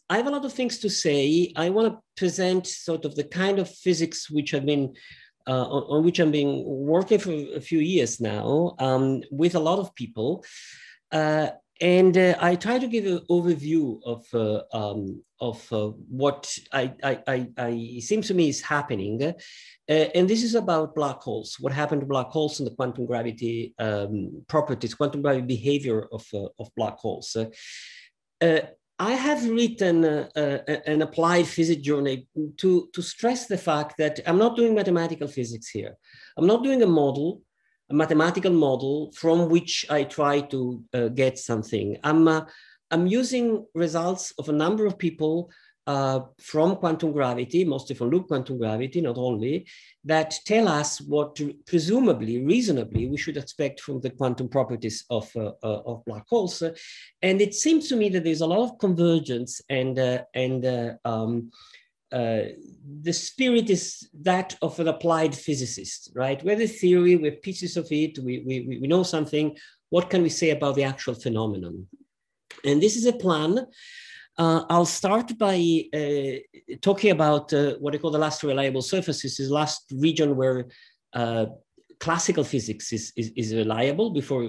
I have a lot of things to say. I want to present sort of the kind of physics which have been on which I've been working for a few years now with a lot of people. And I try to give an overview of what I seems to me is happening. And this is about black holes, what happened to black holes and the quantum gravity properties, quantum gravity behavior of black holes. I have written an applied physics journal to stress the fact that I'm not doing mathematical physics here. I'm not doing a mathematical model from which I try to get something. I'm using results of a number of people from quantum gravity, mostly from loop quantum gravity, not only, that tell us what presumably, reasonably, we should expect from the quantum properties of black holes. And it seems to me that there's a lot of convergence and the spirit is that of an applied physicist, right? We have a theory, we have pieces of it, we know something. What can we say about the actual phenomenon? And this is a plan. I'll start by talking about what I call the last reliable surfaces, is last region where classical physics is reliable before,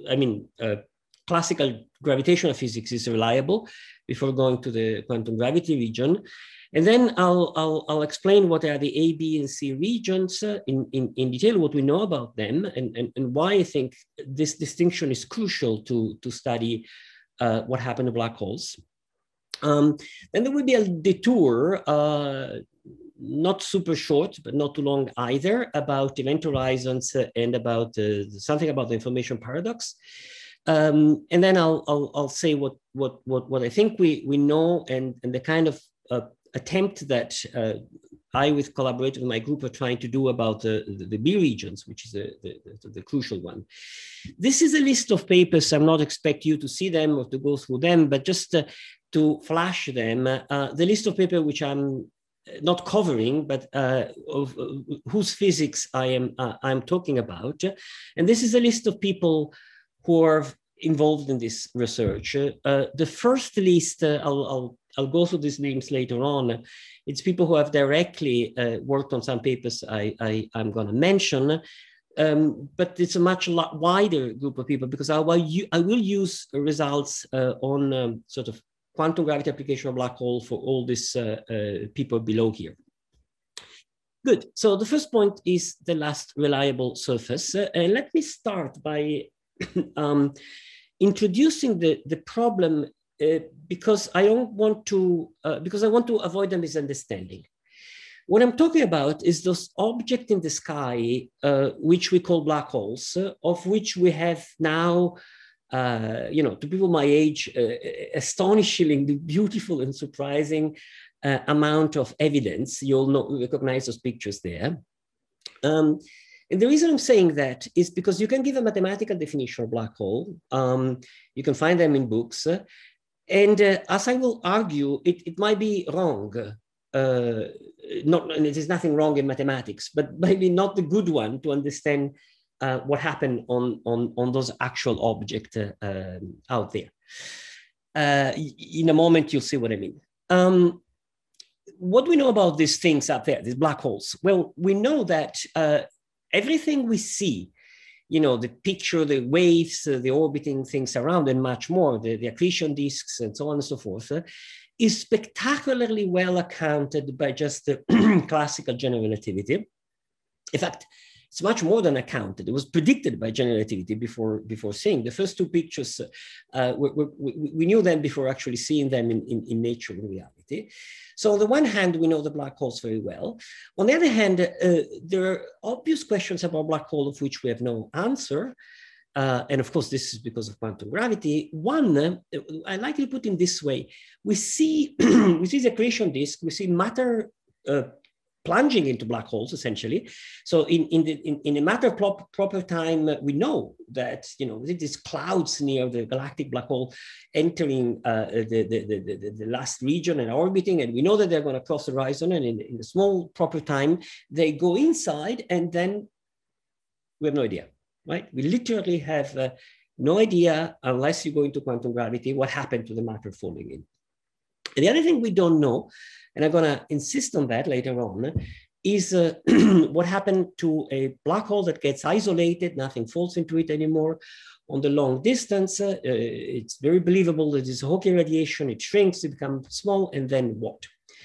classical gravitational physics is reliable before going to the quantum gravity region. And then I'll explain what are the A, B, and C regions in detail, what we know about them, and why I think this distinction is crucial to study what happened to black holes. Then there will be a detour, not super short, but not too long either, about event horizons and about something about the information paradox. And then I'll say what I think we know and the kind of attempt that I, with collaborators in my group, are trying to do about the B regions, which is the crucial one. This is a list of papers. I'm not expect you to see them or to go through them, but just to flash them, the list of papers which I'm not covering, but of whose physics I'm talking about. And this is a list of people who are involved in this research. The first list, I'll go through these names later on. It's people who have directly worked on some papers I'm going to mention. But it's a much wider group of people because I will use results on sort of quantum gravity application of black hole for all these people below here. Good. So the first point is the last reliable surface. Let me start by introducing the problem because I want to avoid a misunderstanding. What I'm talking about is those objects in the sky, which we call black holes, of which we have now, to people my age, astonishingly beautiful and surprising amount of evidence. You'll recognize those pictures there. And the reason I'm saying that is because you can give a mathematical definition of black hole. You can find them in books. And as I will argue, it might be wrong. And it is nothing wrong in mathematics, but maybe not the good one to understand what happened on those actual objects out there. In a moment, you'll see what I mean. What do we know about these things out there, these black holes? Well, we know that everything we see, the picture, the waves, the orbiting things around, and much more, the accretion disks, and so on and so forth, is spectacularly well accounted by just the classical general relativity. In fact, it's much more than accounted. It was predicted by general relativity before seeing. The first two pictures, we knew them before actually seeing them in nature, in reality. So on the one hand, we know the black holes very well. On the other hand, there are obvious questions about black hole of which we have no answer. And of course, this is because of quantum gravity. One, I like to put it this way. We see the accretion disk, we see matter plunging into black holes, essentially. So in a matter of proper time, we know that, these clouds near the galactic black hole entering the last region and orbiting, and we know that they're going to cross the horizon, and in a small proper time, they go inside, and then we have no idea, right? We literally have no idea, unless you go into quantum gravity, what happened to the matter falling in. And the other thing we don't know, and I'm going to insist on that later on, is what happened to a black hole that gets isolated, nothing falls into it anymore. On the long distance, it's very believable that it's Hawking radiation, it shrinks, it becomes small, and then what?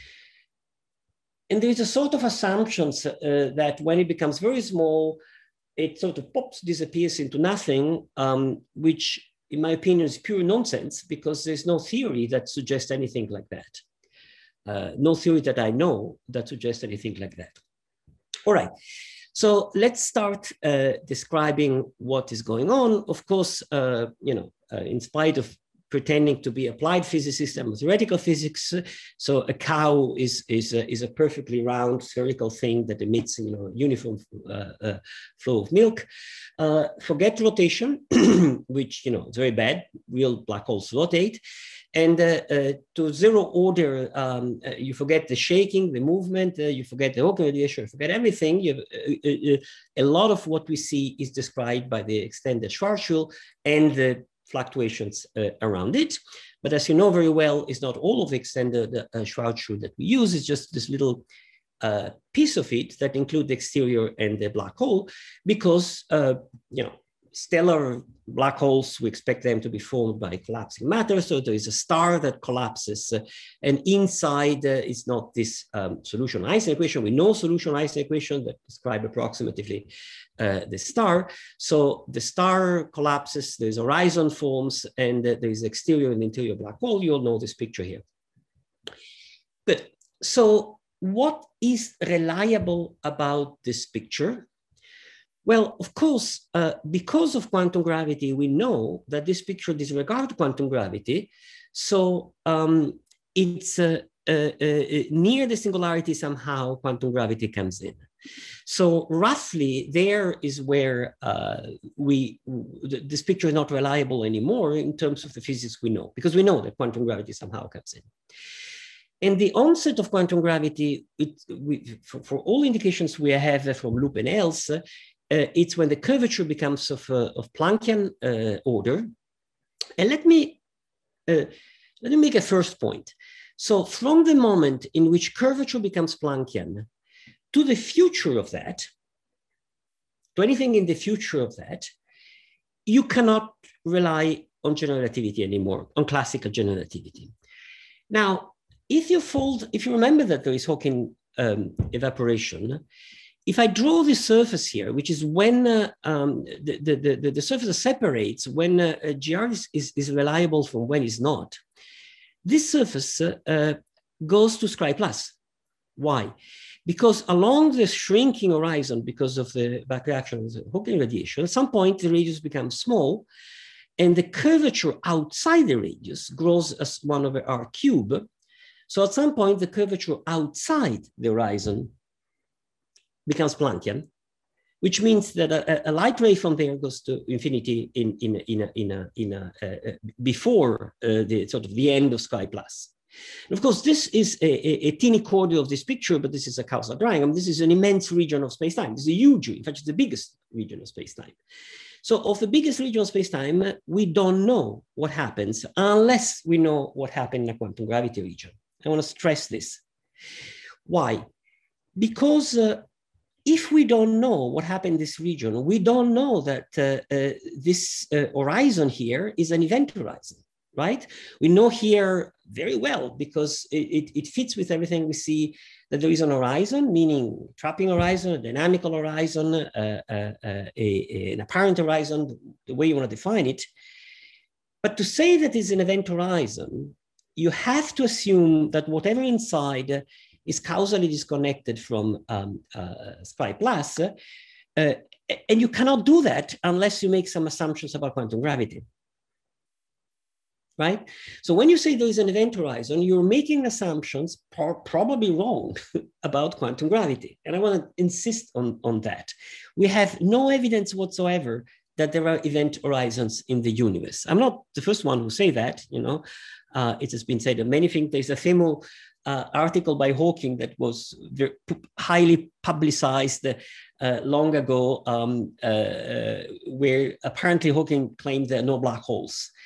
And there's a sort of assumptions that when it becomes very small, it sort of pops, disappears into nothing, which in my opinion is pure nonsense, because there's no theory that suggests anything like that. No theory that I know that suggests anything like that. All right, so let's start describing what is going on. Of course, in spite of pretending to be applied physicist and theoretical physics, so a cow is a perfectly round spherical thing that emits uniform flow of milk. Forget rotation, which is very bad. Real black holes rotate. And to zero order, you forget the shaking, the movement, you forget the Hawking radiation, you forget everything. A lot of what we see is described by the extended Schwarzschild and the fluctuations around it. But as you know very well, it's not all of the extended Schwarzschild that we use. It's just this little piece of it that includes the exterior and the black hole, because stellar black holes, we expect them to be formed by collapsing matter. So there is a star that collapses, and inside is not this solution-Einstein equation. We know solution-Einstein equation that describe approximately the star. So the star collapses, there's horizon forms, and there's exterior and interior black hole. You all know this picture here. Good. So what is reliable about this picture? Well, of course, because of quantum gravity, we know that this picture disregards quantum gravity. So it's near the singularity somehow quantum gravity comes in. So roughly there is where this picture is not reliable anymore in terms of the physics we know, because we know that quantum gravity somehow comes in. And the onset of quantum gravity, for all indications we have from Loop and else, it's when the curvature becomes of Planckian order. And let me make a first point. So from the moment in which curvature becomes Planckian to the future of that, to anything in the future of that, you cannot rely on general relativity anymore, on classical general relativity. Now, if you remember that there is Hawking evaporation, if I draw the surface here, which is when the surface separates when GR is reliable from when it's not, this surface goes to Scri plus. Why? Because along the shrinking horizon, because of the back reaction of the Hawking radiation, at some point the radius becomes small, and the curvature outside the radius grows as 1 over r cube. So at some point, the curvature outside the horizon becomes Planckian, which means that a light ray from there goes to infinity before the end of Scri plus. And of course, this is a teeny corner of this picture, but this is a causal diagram. This is an immense region of space-time. This is a huge, in fact, it's the biggest region of space-time. So of the biggest region of space-time, we don't know what happens unless we know what happened in a quantum gravity region. I want to stress this. Why? Because if we don't know what happened in this region, we don't know that this horizon here is an event horizon, right? We know here very well because it fits with everything we see, that there is an horizon, meaning trapping horizon, a dynamical horizon, an apparent horizon, the way you want to define it. But to say that it's an event horizon, you have to assume that whatever inside is causally disconnected from Scri plus, and you cannot do that unless you make some assumptions about quantum gravity, right? So when you say there is an event horizon, you're making assumptions probably wrong about quantum gravity. And I want to insist on that. We have no evidence whatsoever that there are event horizons in the universe. I'm not the first one who say that, it has been said that many think. There's a famous article by Hawking that was very highly publicized long ago, where apparently Hawking claimed there are no black holes.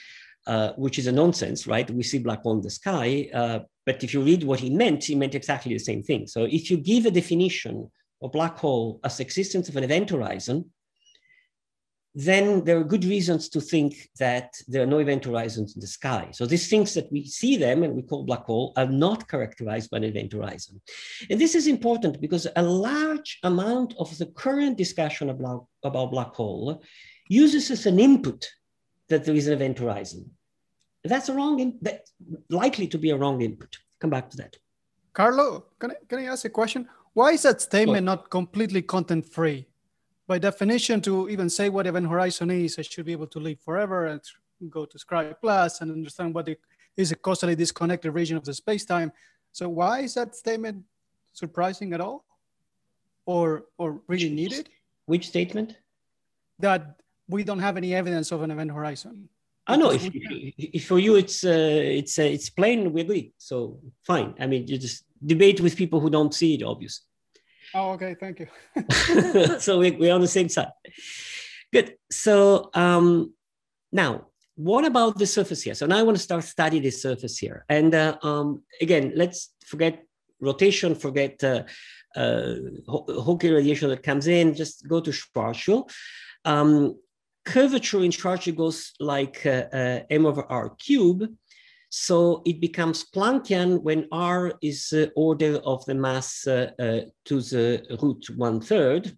which is a nonsense, right? We see black hole in the sky, but if you read what he meant exactly the same thing. So if you give a definition of black hole as existence of an event horizon, then there are good reasons to think that there are no event horizons in the sky. So these things that we see them and we call black hole are not characterized by an event horizon. And this is important because a large amount of the current discussion about black hole uses as an input that there is an event horizon. That's that's likely to be a wrong input. Come back to that. Carlo, can I ask a question? Why is that statement not completely content-free? By definition, to even say what event horizon is, I should be able to live forever and go to Scribe Plus and understand what is a causally disconnected region of the space-time. So why is that statement surprising at all? Or really needed? Which statement? That we don't have any evidence of an event horizon. I know if for you it's plain, we agree. So fine. I mean, you just debate with people who don't see it, obviously. Oh, okay. Thank you. So we're on the same side. Good. So now, what about the surface here? So now I want to start studying the surface here. And again, let's forget rotation, forget Hawking radiation that comes in, just go to Schwarzschild. Curvature in Schwarzschild goes like m over r cube. So it becomes Planckian when r is order of the mass to the root 1/3.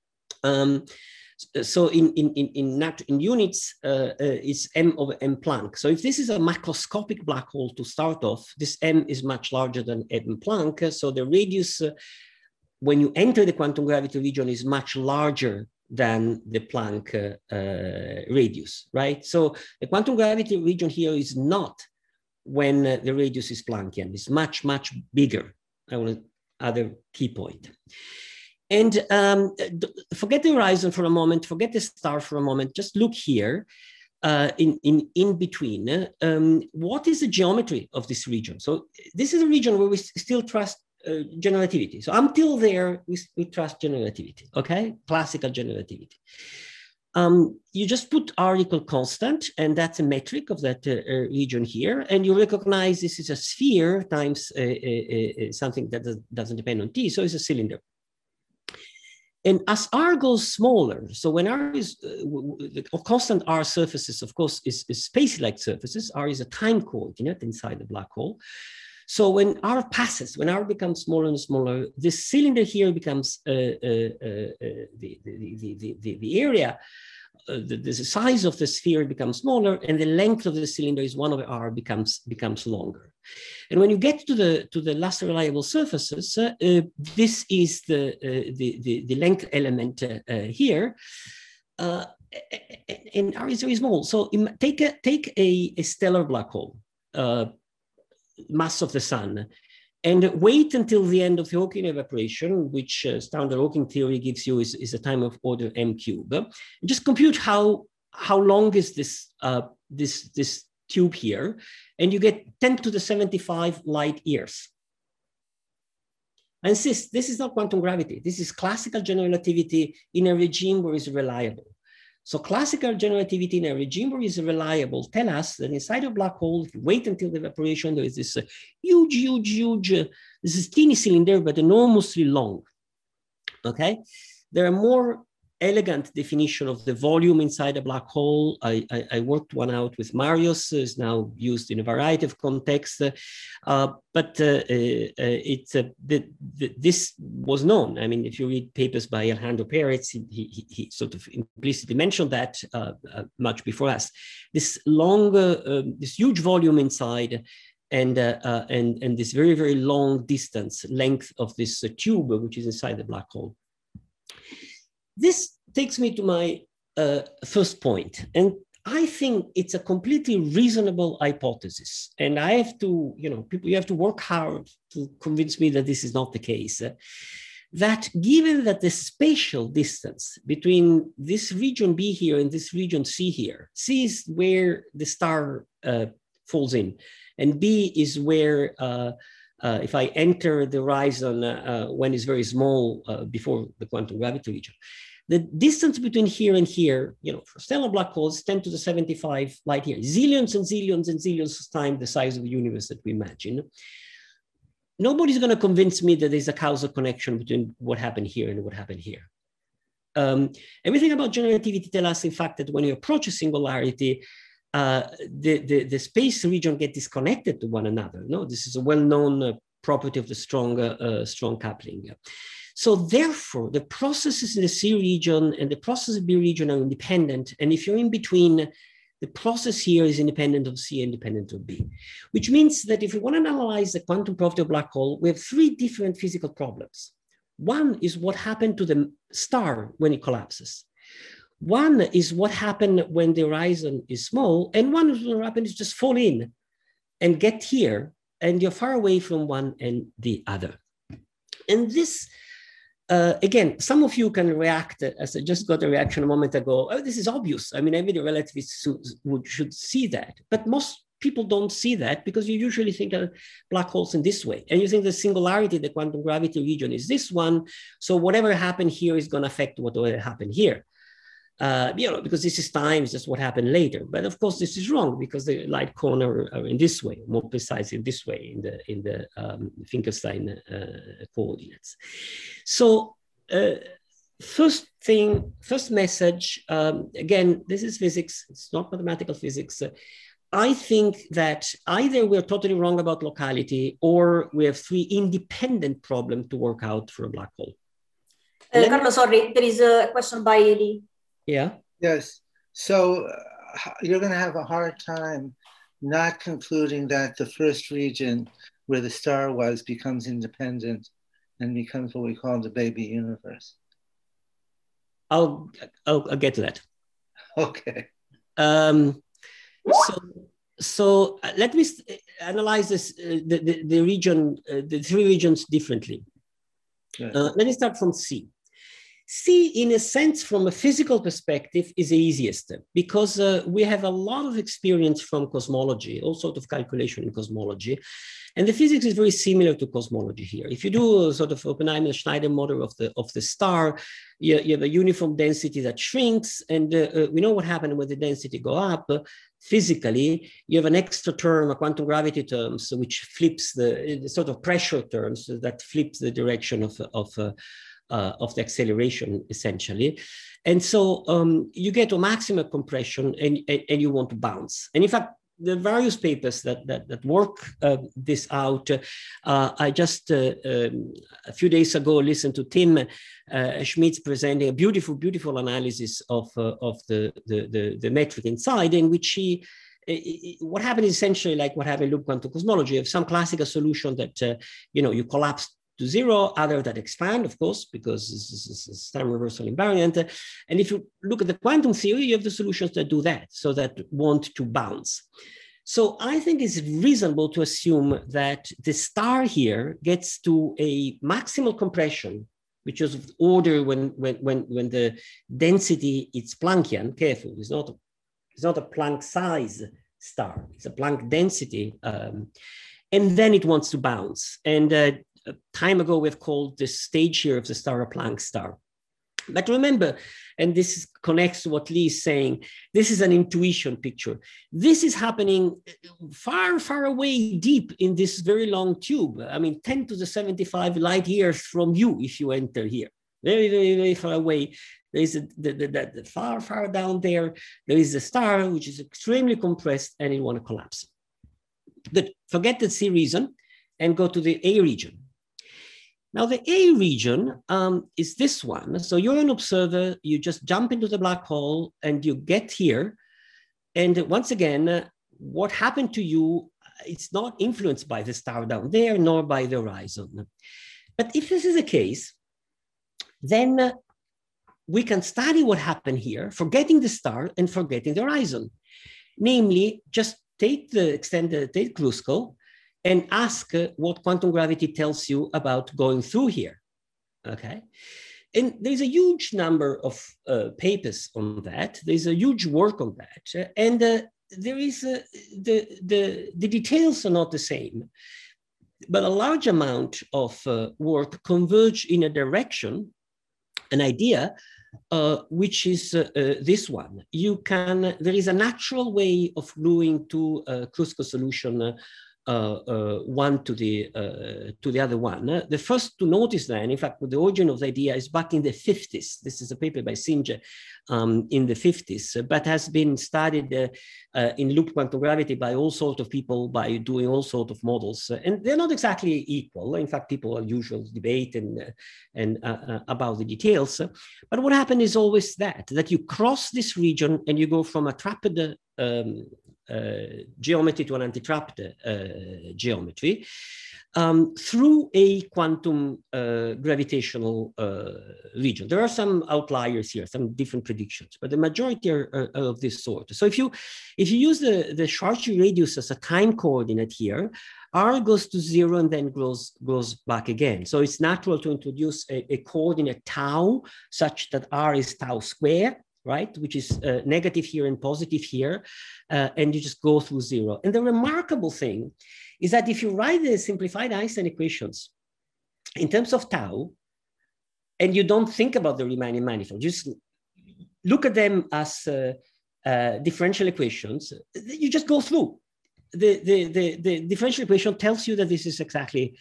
So in units, it's m over m Planck. So if this is a macroscopic black hole to start off, this m is much larger than m Planck. So the radius, when you enter the quantum gravity region, is much larger than the Planck radius, right? So the quantum gravity region here is not when the radius is Planckian. It's much, much bigger. I want other key point. And forget the horizon for a moment, forget the star for a moment, just look here in between. What is the geometry of this region? So this is a region where we still trust generativity. So until there, we trust generativity, okay? Classical generativity. You just put r equal constant, and that's a metric of that region here, and you recognize this is a sphere times something that doesn't depend on t, so it's a cylinder. And as r goes smaller, so when r is constant r surfaces, of course, is space-like surfaces. R is a time coordinate inside the black hole. So when r passes, when r becomes smaller and smaller, this cylinder here becomes the area. The size of the sphere becomes smaller, and the length of the cylinder is 1 over r becomes longer. And when you get to the less reliable surfaces, this is the length element here, and r is very small. So take a stellar black hole, mass of the sun, and wait until the end of the Hawking evaporation, which standard Hawking theory gives you is a time of order m cube. Just compute how long is this tube here, and you get 10 to the 75 light years. I insist, this is not quantum gravity. This is classical general relativity in a regime where it's reliable. So classical general relativity in a regime where it's reliable tell us that inside a black hole, if you wait until the evaporation, there is this huge, this is teeny cylinder, but enormously long, okay? There are more elegant definition of the volume inside a black hole. I worked one out with Marius, is now used in a variety of contexts, but this was known. I mean, if you read papers by Alejandro Pérez, he sort of implicitly mentioned that much before us. This long, this huge volume inside, and this very, very long distance length of this tube, which is inside the black hole. This takes me to my first point, and I think it's a completely reasonable hypothesis. And I have to, you have to work hard to convince me that this is not the case. That given that the spatial distance between this region B here and this region C here, C is where the star falls in, and B is where if I enter the horizon when it's very small before the quantum gravity region. The distance between here and here, for stellar black holes, 10 to the 75 light years, zillions and zillions and zillions of times the size of the universe that we imagine. Nobody's going to convince me that there's a causal connection between what happened here and what happened here. Everything about generativity tells us, in fact, that when you approach a singularity, the space region get disconnected to one another. No, this is a well-known property of the strong coupling. So therefore, the processes in the C region and the processes in the B region are independent. And if you're in between, the process here is independent of C, independent of B, which means that if we want to analyze the quantum property of black hole, we have three different physical problems. One is what happened to the star when it collapses. One is what happened when the horizon is small, and one is what happened is just fall in and get here, and you're far away from one and the other. And this, again, some of you can react, as I just got a reaction a moment ago, oh, this is obvious. I mean, every relativist should see that, but most people don't see that because you usually think of black holes in this way. And you think the singularity, the quantum gravity region is this one. So whatever happened here is going to affect whatever happened here. Because this is time, it's just what happened later. But of course, this is wrong because the light cone are in this way, more precise in this way, in the Finkelstein coordinates. So first message, again, this is physics, it's not mathematical physics. I think that either we're totally wrong about locality or we have three independent problems to work out for a black hole. Carlo, sorry, there is a question by Lee. Yeah. Yes. So you're going to have a hard time not concluding that the first region where the star was becomes independent and becomes what we call the baby universe. I'll get to that. Okay. So let me analyze this, the region, the three regions differently. Yes. Let me start from C. C, in a sense, from a physical perspective, is the easiest because we have a lot of experience from cosmology, all sorts of calculation in cosmology. And the physics is very similar to cosmology here. If you do a sort of Oppenheimer-Schneider model of the star, you have a uniform density that shrinks. And we know what happened when the density go up. Physically, you have an extra term, a quantum gravity terms, which flips the sort of pressure terms that flips the direction of the acceleration, essentially. And so you get a maximum compression and you want to bounce. And in fact, the various papers that work this out, I just a few days ago listened to Tim Schmitz presenting a beautiful, beautiful analysis of the metric inside, in which what happened is essentially like what happened in loop quantum cosmology. You have some classical solution that you collapse to zero, other that expand, of course, because this is time reversal invariant. And if you look at the quantum theory, you have the solutions that do that, so that want to bounce. So I think it's reasonable to assume that the star here gets to a maximal compression, which is of order when the density is Planckian. Careful, it's not a Planck size star, it's a Planck density. And then it wants to bounce. And time ago, we've called the stage here of the star a Planck star. But remember, and this connects to what Lee is saying, this is an intuition picture. This is happening far, far away deep in this very long tube. I mean, 10 to the 75 light years from you if you enter here. Very, very, very far away. There is the far, far down there. There is a star which is extremely compressed and it want to collapse. But forget the C region and go to the A region. Now, the A region is this one. So you're an observer, you just jump into the black hole and you get here. And once again, what happened to you, it's not influenced by the star down there, nor by the horizon. But if this is the case, then we can study what happened here, forgetting the star and forgetting the horizon. Namely, just take Kruskal, and ask what quantum gravity tells you about going through here, okay? And there's a huge number of papers on that. There's a huge work on that. And there is, the details are not the same, but a large amount of work converge in a direction, an idea which is this one. There is a natural way of gluing two Kluskos solution one to the other one. The first to notice then, in fact, the origin of the idea is back in the 50s. This is a paper by Singe in the 50s, but has been studied in loop quantum gravity by all sorts of people by doing all sorts of models. And they're not exactly equal. In fact, people are usually debate and about the details. But what happened is always that you cross this region and you go from a trapped geometry to an anti-trapped geometry through a quantum gravitational region. There are some outliers here, some different predictions, but the majority are of this sort. So if you use the Schwarzschild radius as a time coordinate here, R goes to 0 and then goes back again. So it's natural to introduce a coordinate tau such that R is tau square, right? Which is negative here and positive here, and you just go through 0. And the remarkable thing is that if you write the simplified Einstein equations in terms of tau, and you don't think about the Riemannian manifold, just look at them as differential equations, you just go through. The differential equation tells you that this is exactly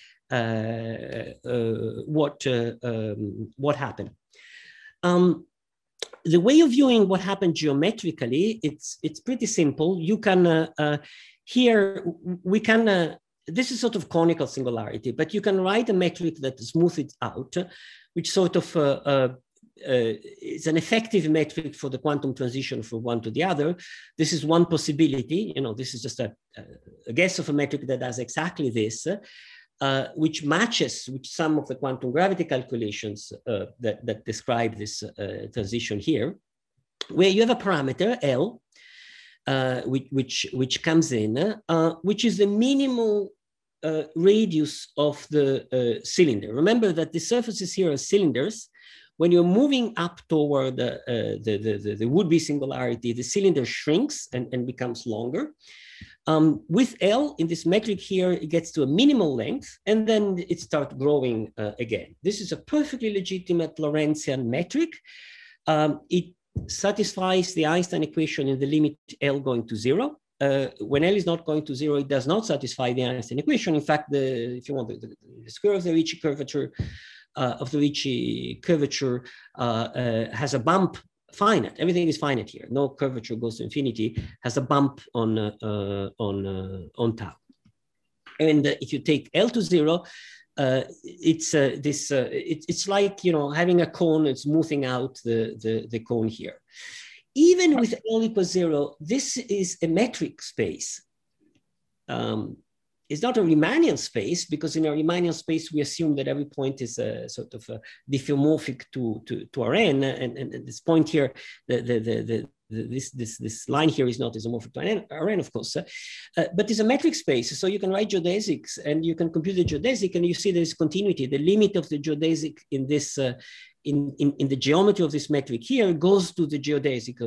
what happened. The way of viewing what happened geometrically, it's pretty simple. You can here we can this is sort of conical singularity, but you can write a metric that smooths it out, which sort of is an effective metric for the quantum transition from one to the other. This is one possibility. You know, this is just a guess of a metric that does exactly this. Which matches with some of the quantum gravity calculations that describe this transition here, where you have a parameter L, which comes in, which is the minimal radius of the cylinder. Remember that the surfaces here are cylinders. When you're moving up toward the would-be singularity, the cylinder shrinks and becomes longer. With L in this metric here, it gets to a minimal length, and then it starts growing again. This is a perfectly legitimate Lorentzian metric. It satisfies the Einstein equation in the limit L going to 0. When L is not going to 0, it does not satisfy the Einstein equation. In fact, if you want the square of the Ricci curvature has a bump. Finite. Everything is finite here. No curvature goes to infinity. Has a bump on tau. And if you take L to 0, it's like, you know, having a cone and smoothing out the cone here. Even with L equals 0, this is a metric space. It's not a Riemannian space, because in a Riemannian space, we assume that every point is sort of diffeomorphic to Rn, and this point here, this line here is not isomorphic to Rn, of course, but it's a metric space. So you can write geodesics, and you can compute the geodesic, and you see there's continuity. The limit of the geodesic in this in the geometry of this metric here goes to the geodesic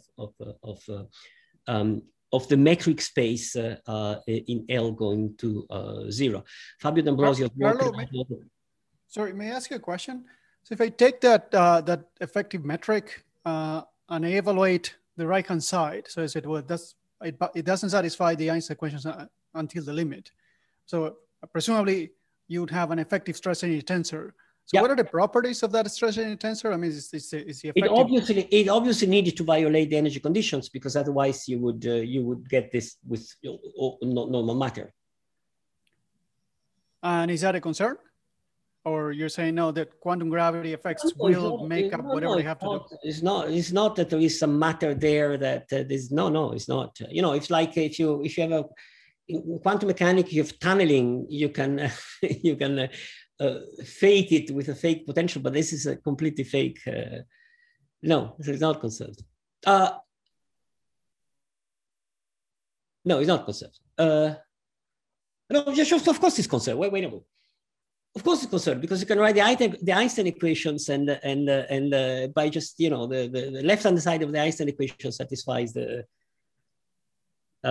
of the metric space in L going to 0. Fabio D'Ambrosio. Sorry, may I ask you a question? So if I take that effective metric and I evaluate the right-hand side, so I said, well, it doesn't satisfy the Einstein equations until the limit. So presumably you would have an effective stress energy tensor. So what are the properties of that stress energy tensor? I mean, is the effective... It obviously needed to violate the energy conditions, because otherwise you would get this with normal matter. And is that a concern? Or you're saying no, that quantum gravity effects will make up whatever they have to do? It's not that there is some matter there that there's no, it's not. You know, it's like if you have a in quantum mechanics, you have tunneling, you can fake it with a fake potential, but this is a completely fake. No, it's not conserved. No, it's not conserved. No, just, of course it's conserved. Wait a minute. Of course it's conserved, because you can write the Einstein equations and by just, you know, the left-hand side of the Einstein equation satisfies the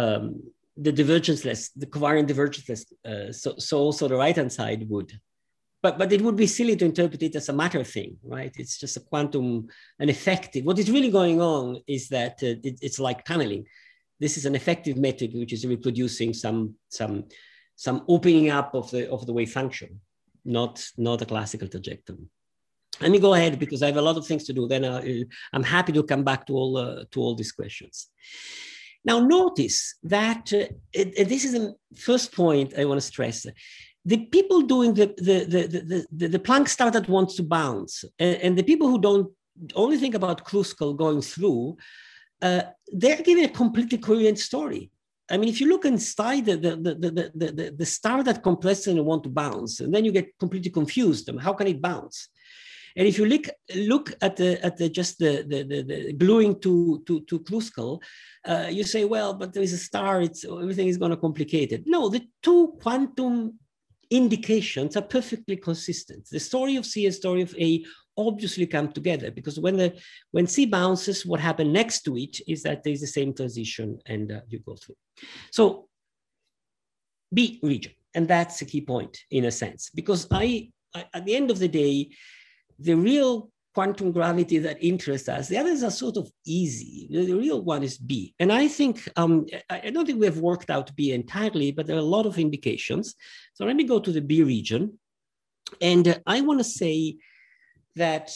divergenceless, the covariant divergenceless. So also the right-hand side would. but it would be silly to interpret it as a matter thing, right? It's just a quantum, an effective. What is really going on is that it's like tunneling. This is an effective method which is reproducing some opening up of the wave function, not a classical trajectory. Let me go ahead because I have a lot of things to do. Then I'm happy to come back to all these questions. Now notice that this is the first point I want to stress. The people doing the Planck star that wants to bounce, and the people who don't only think about Kruskal going through, they're giving a completely coherent story. I mean, if you look inside the star that compresses and want to bounce, and then you get completely confused. How can it bounce? And if you look at the gluing to Kruskal, you say, well, but there is a star. Everything is going to complicate it. No, the two quantum indications are perfectly consistent. The story of C and story of A obviously come together because when C bounces, what happened next to it is that there's the same transition and you go through. So B region, and that's a key point in a sense, because I at the end of the day, the real quantum gravity that interests us, the others are sort of easy. The real one is B. And I think, I don't think we have worked out B entirely, but there are a lot of indications. So let me go to the B region. And I want to say that,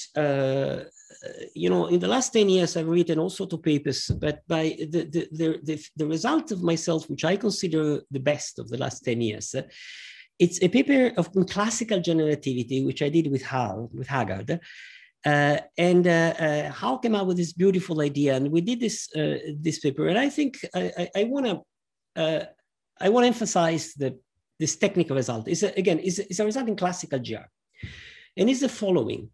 you know, in the last 10 years, I've written all sorts of papers, but by the result of myself, which I consider the best of the last 10 years, it's a paper of classical generativity, which I did with Haggard. And Hal came out with this beautiful idea, and we did this paper. And I think I want to emphasize this technical result. It's a result in classical GR, and it's the following.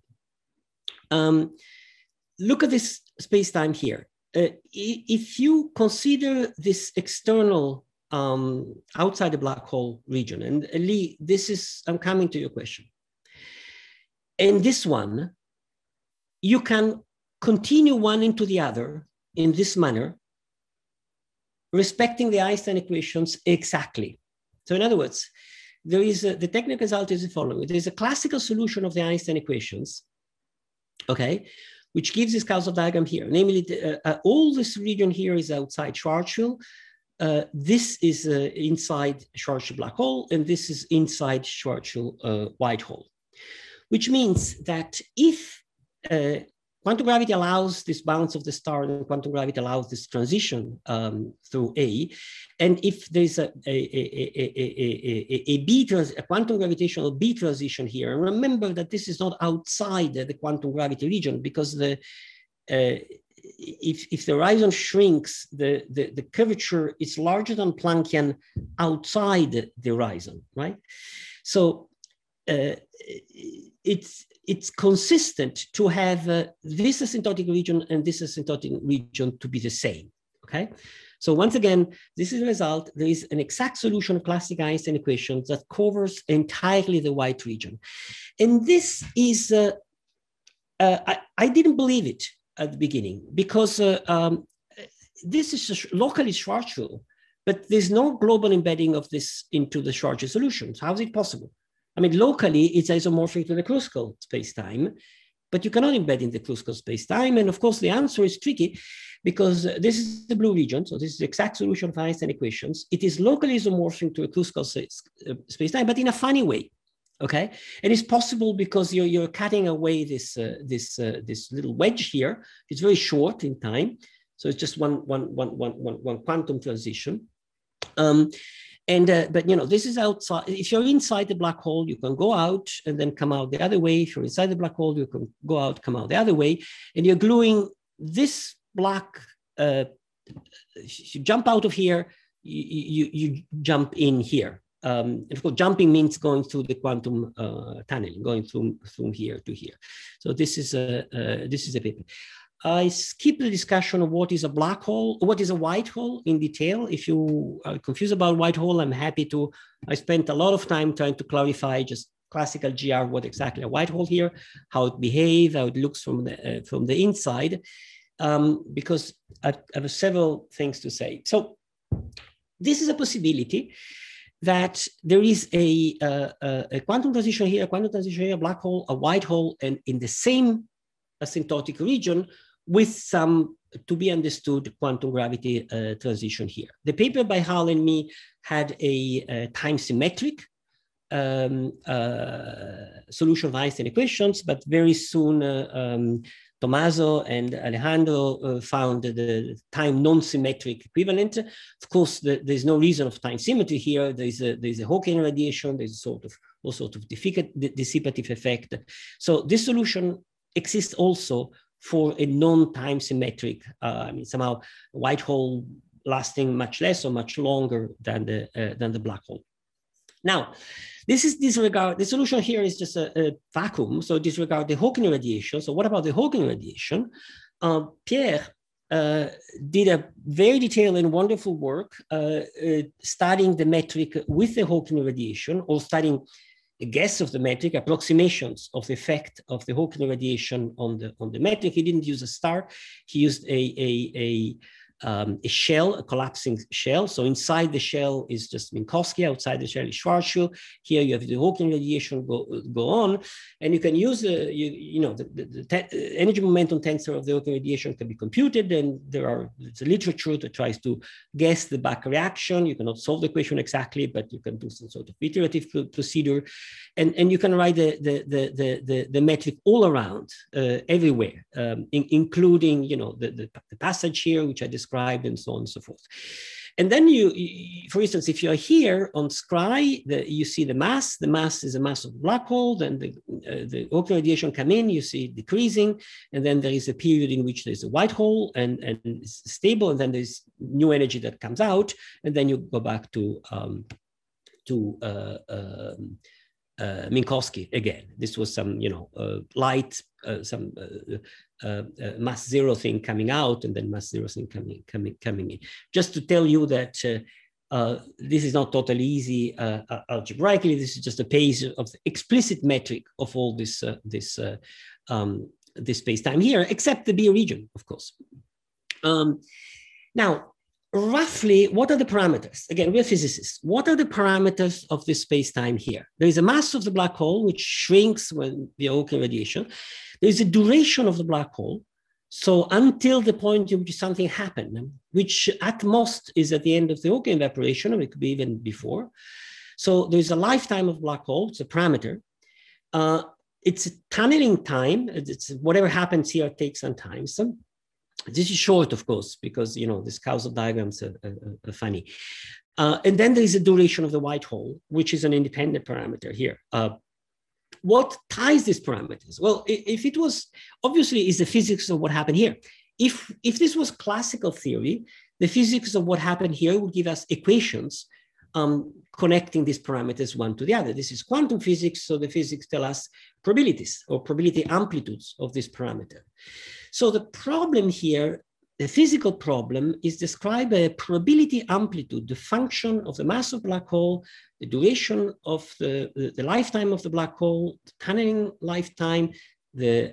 Look at this space-time here. If you consider this external outside the black hole region, and Lee, I'm coming to your question. And this one, you can continue one into the other in this manner, respecting the Einstein equations exactly. So in other words, there is the technical result is the following. There's a classical solution of the Einstein equations, okay, which gives this causal diagram here. Namely, all this region here is outside Schwarzschild. This is inside Schwarzschild black hole, and this is inside Schwarzschild white hole, which means that if quantum gravity allows this bounce of the star, and quantum gravity allows this transition through A, and if there's a quantum gravitational B transition here, and remember that this is not outside the quantum gravity region, because if the horizon shrinks, the curvature is larger than Planckian outside the horizon, right? So it's consistent to have this asymptotic region and this asymptotic region to be the same, okay? So once again, this is the result. There is an exact solution of classic Einstein equations that covers entirely the white region. And this is, I didn't believe it at the beginning, because this is locally Schwarzschild, but there's no global embedding of this into the Schwarzschild solutions. How is it possible? I mean, locally, it's isomorphic to the Kruskal spacetime, but you cannot embed in the Kruskal spacetime. And of course, the answer is tricky, because this is the blue region. So this is the exact solution of Einstein equations. It is locally isomorphic to a Kruskal spacetime, but in a funny way. Okay, and it's possible because you're cutting away this little wedge here. It's very short in time, so it's just one quantum transition. But you know, this is outside. If you're inside the black hole, you can go out and then come out the other way. If you're inside the black hole, you can go out, come out the other way, and you're gluing this black. If you jump out of here, you jump in here. And of course, jumping means going through the quantum tunneling, going from here to here. So this is a paper. I skipped the discussion of what is a black hole, what is a white hole in detail. If you are confused about white hole, I'm happy to. I spent a lot of time trying to clarify just classical GR, what exactly a white hole here, how it behaves, how it looks from the inside, because I have several things to say. So this is a possibility. that there is a quantum transition here, a quantum transition here, a black hole, a white hole, and in the same asymptotic region with some to be understood quantum gravity transition here. The paper by Hall and me had a time symmetric solution of Einstein equations, but very soon Tommaso and Alejandro found the time non-symmetric equivalent. Of course, there's no reason of time symmetry here. There's a Hawking radiation. There's all sort of dissipative effect. So this solution exists also for a non-time symmetric. I mean, somehow white hole lasting much less or much longer than the black hole. Now, the solution here is just a vacuum, so disregard the Hawking radiation. So what about the Hawking radiation? Pierre did a very detailed and wonderful work studying the metric with the Hawking radiation, or studying a guess of the metric, approximations of the effect of the Hawking radiation on the metric. He didn't use a star, he used a shell, a collapsing shell. So inside the shell is just Minkowski, outside the shell is Schwarzschild. Here you have the Hawking radiation go on, and you can use the energy momentum tensor of the Hawking radiation can be computed, and there's a literature that tries to guess the back reaction. You cannot solve the equation exactly, but you can do some sort of iterative procedure, and you can write the metric all around, everywhere, including the passage here, which I described, and so on and so forth. And then for instance, if you're here on Scry, you see the mass. The mass is a mass of black hole. Then the Hawking radiation come in, you see it decreasing. And then there is a period in which there's a white hole and it's stable. And then there's new energy that comes out. And then you go back to Minkowski again. This was some, light, some mass zero thing coming out, and then mass zero thing coming in. Just to tell you that this is not totally easy algebraically. This is just a page of the explicit metric of all this space-time here, except the B region, of course. Now, roughly, what are the parameters? Again, we're physicists. What are the parameters of this space-time here? There is a mass of the black hole, which shrinks when the Hawking radiation. There is a duration of the black hole. So until the point in which something happened, which at most is at the end of the Hawking evaporation, or it could be even before. So there's a lifetime of black hole, it's a parameter. It's a tunneling time. It's whatever happens here takes some time. So this is short, of course, because these causal diagrams are funny. And then there is a duration of the white hole, which is an independent parameter here. What ties these parameters? Well, if it was, obviously, is the physics of what happened here. If this was classical theory, the physics of what happened here would give us equations connecting these parameters one to the other. This is quantum physics, so the physics tell us probabilities or probability amplitudes of this parameter. So the problem here, the physical problem, is described by a probability amplitude, the function of the mass of black hole, the duration of the lifetime of the black hole, the tunneling lifetime, the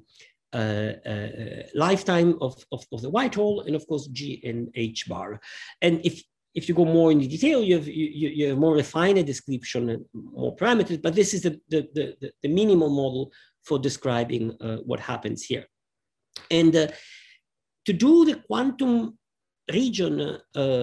lifetime of the white hole, and of course G and H bar. And if you go more into detail, you have more refined description and more parameters, but this is the minimal model for describing what happens here. And to do the quantum region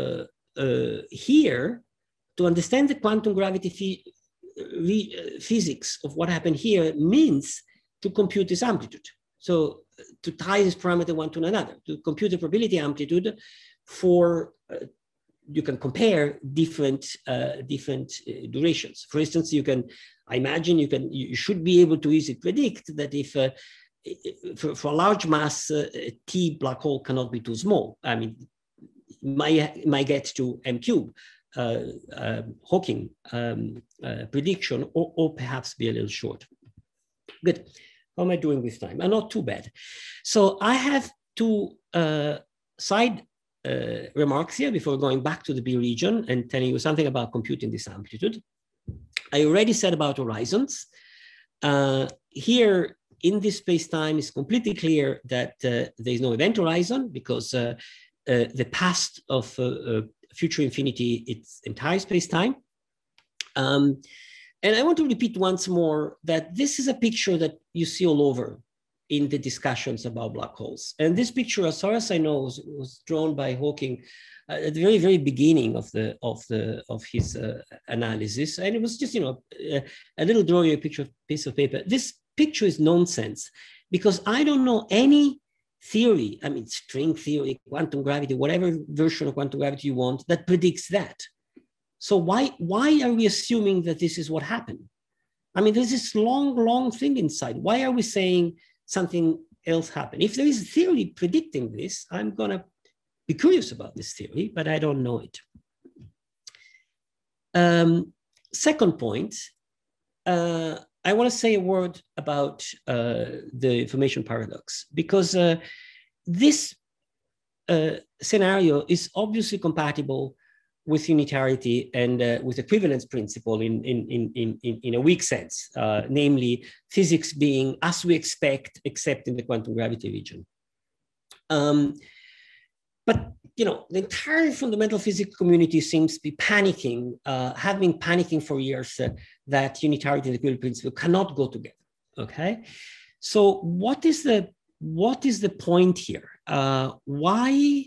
here, to understand the quantum gravity physics of what happened here means to compute this amplitude. So to tie this parameter one to another, to compute the probability amplitude for, you can compare different durations. For instance, I imagine you should be able to easily predict that if for a large mass, T black hole cannot be too small. I mean, it might get to M cube, Hawking prediction, or perhaps be a little short. Good. How am I doing with time? Not too bad. So I have two side remarks here before going back to the B region and telling you something about computing this amplitude. I already said about horizons. Here, in this space-time, it's completely clear that there is no event horizon because the past of future infinity, it's entire space-time. And I want to repeat once more that this is a picture that you see all over in the discussions about black holes. And this picture, as far as I know, was drawn by Hawking at the very, very beginning of his analysis. And it was just, a little drawing, a picture, piece of paper. This picture is nonsense because I don't know any theory, I mean, string theory, quantum gravity, whatever version of quantum gravity you want, that predicts that. So why are we assuming that this is what happened? I mean, there's this long, long thing inside. Why are we saying something else happened? If there is a theory predicting this, I'm going to be curious about this theory, but I don't know it. Second point, I want to say a word about the information paradox, because this scenario is obviously compatible with unitarity and with equivalence principle in a weak sense, namely physics being as we expect, except in the quantum gravity region. But the entire fundamental physics community seems to be panicking, have been panicking for years that unitarity and equivalence principle cannot go together. Okay, so what is the point here? Why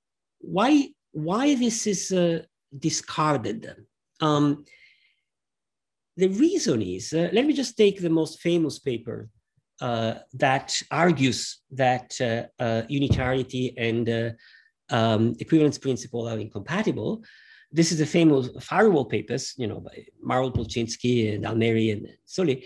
this is discarded? The reason is, let me just take the most famous paper that argues that unitarity and equivalence principle are incompatible. This is the famous firewall papers, by Marl Polchinski and Almeri and Sully.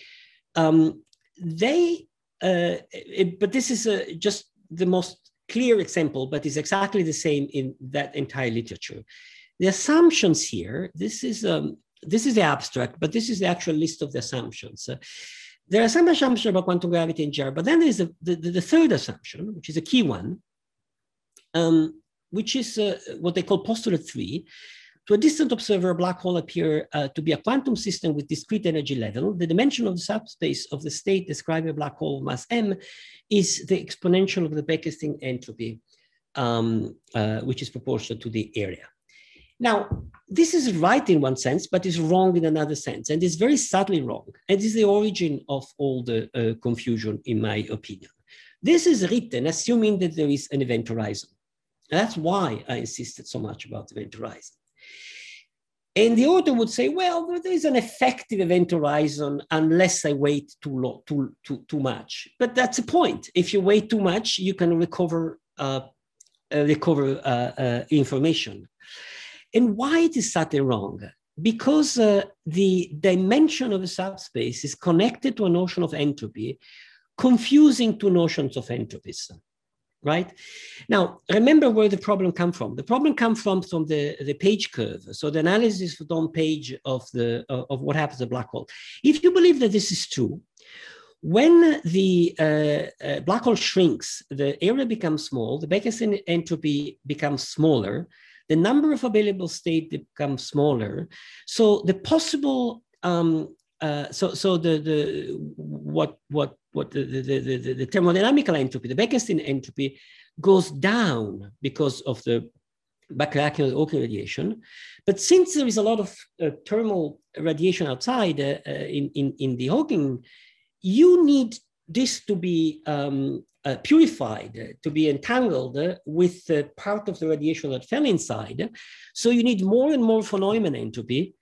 But this is just the most clear example, but it's exactly the same in that entire literature. The assumptions here, this is the abstract, but this is the actual list of the assumptions. There are some assumptions about quantum gravity in GR, but then there's the third assumption, which is a key one, which is what they call postulate 3. To a distant observer, a black hole appear to be a quantum system with discrete energy level. The dimension of the subspace of the state describing a black hole of mass m is the exponential of the Bekenstein entropy, which is proportional to the area. Now, this is right in one sense, but is wrong in another sense, and is very subtly wrong. And this is the origin of all the confusion, in my opinion. This is written assuming that there is an event horizon. And that's why I insisted so much about event horizon. And the author would say, well, there is an effective event horizon unless I wait too much. But that's the point. If you wait too much, you can recover information. And why it is subtly wrong? Because the dimension of the subspace is connected to a notion of entropy, confusing two notions of entropies. Right? Now, remember where the problem comes from. The problem comes from the Page curve. So the analysis on Page of what happens to a black hole. If you believe that this is true, when the black hole shrinks, the area becomes small, the Bekenstein entropy becomes smaller, the number of available states becomes smaller. So the possible the thermodynamical entropy, the Bekenstein entropy, goes down because of the backrakial Hawking radiation. But since there is a lot of thermal radiation outside in the Hawking, you need this to be purified, to be entangled with part of the radiation that fell inside. So you need more and more von Neumann entropy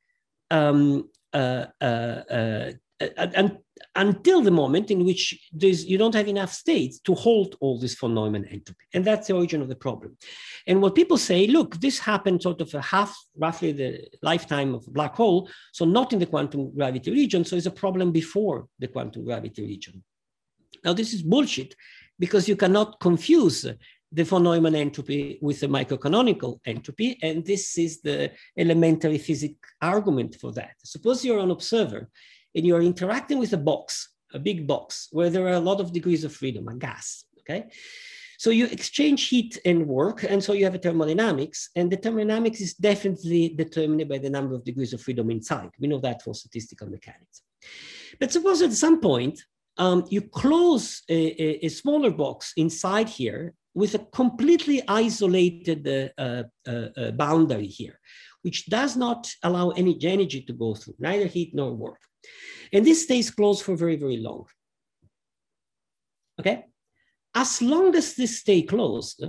until the moment in which you don't have enough states to hold all this von Neumann entropy. And that's the origin of the problem. And what people say, look, this happened sort of roughly the lifetime of a black hole, so not in the quantum gravity region, so it's a problem before the quantum gravity region. Now, this is bullshit, because you cannot confuse the von Neumann entropy with the microcanonical entropy, and this is the elementary physics argument for that. Suppose you're an observer, and you're interacting with a box, a big box, where there are a lot of degrees of freedom, a gas, okay? So you exchange heat and work, and so you have a thermodynamics, and the thermodynamics is definitely determined by the number of degrees of freedom inside. We know that from statistical mechanics. But suppose at some point, you close a smaller box inside here with a completely isolated boundary here, which does not allow any energy to go through, neither heat nor work. And this stays closed for very, very long. Okay? As long as this stays closed,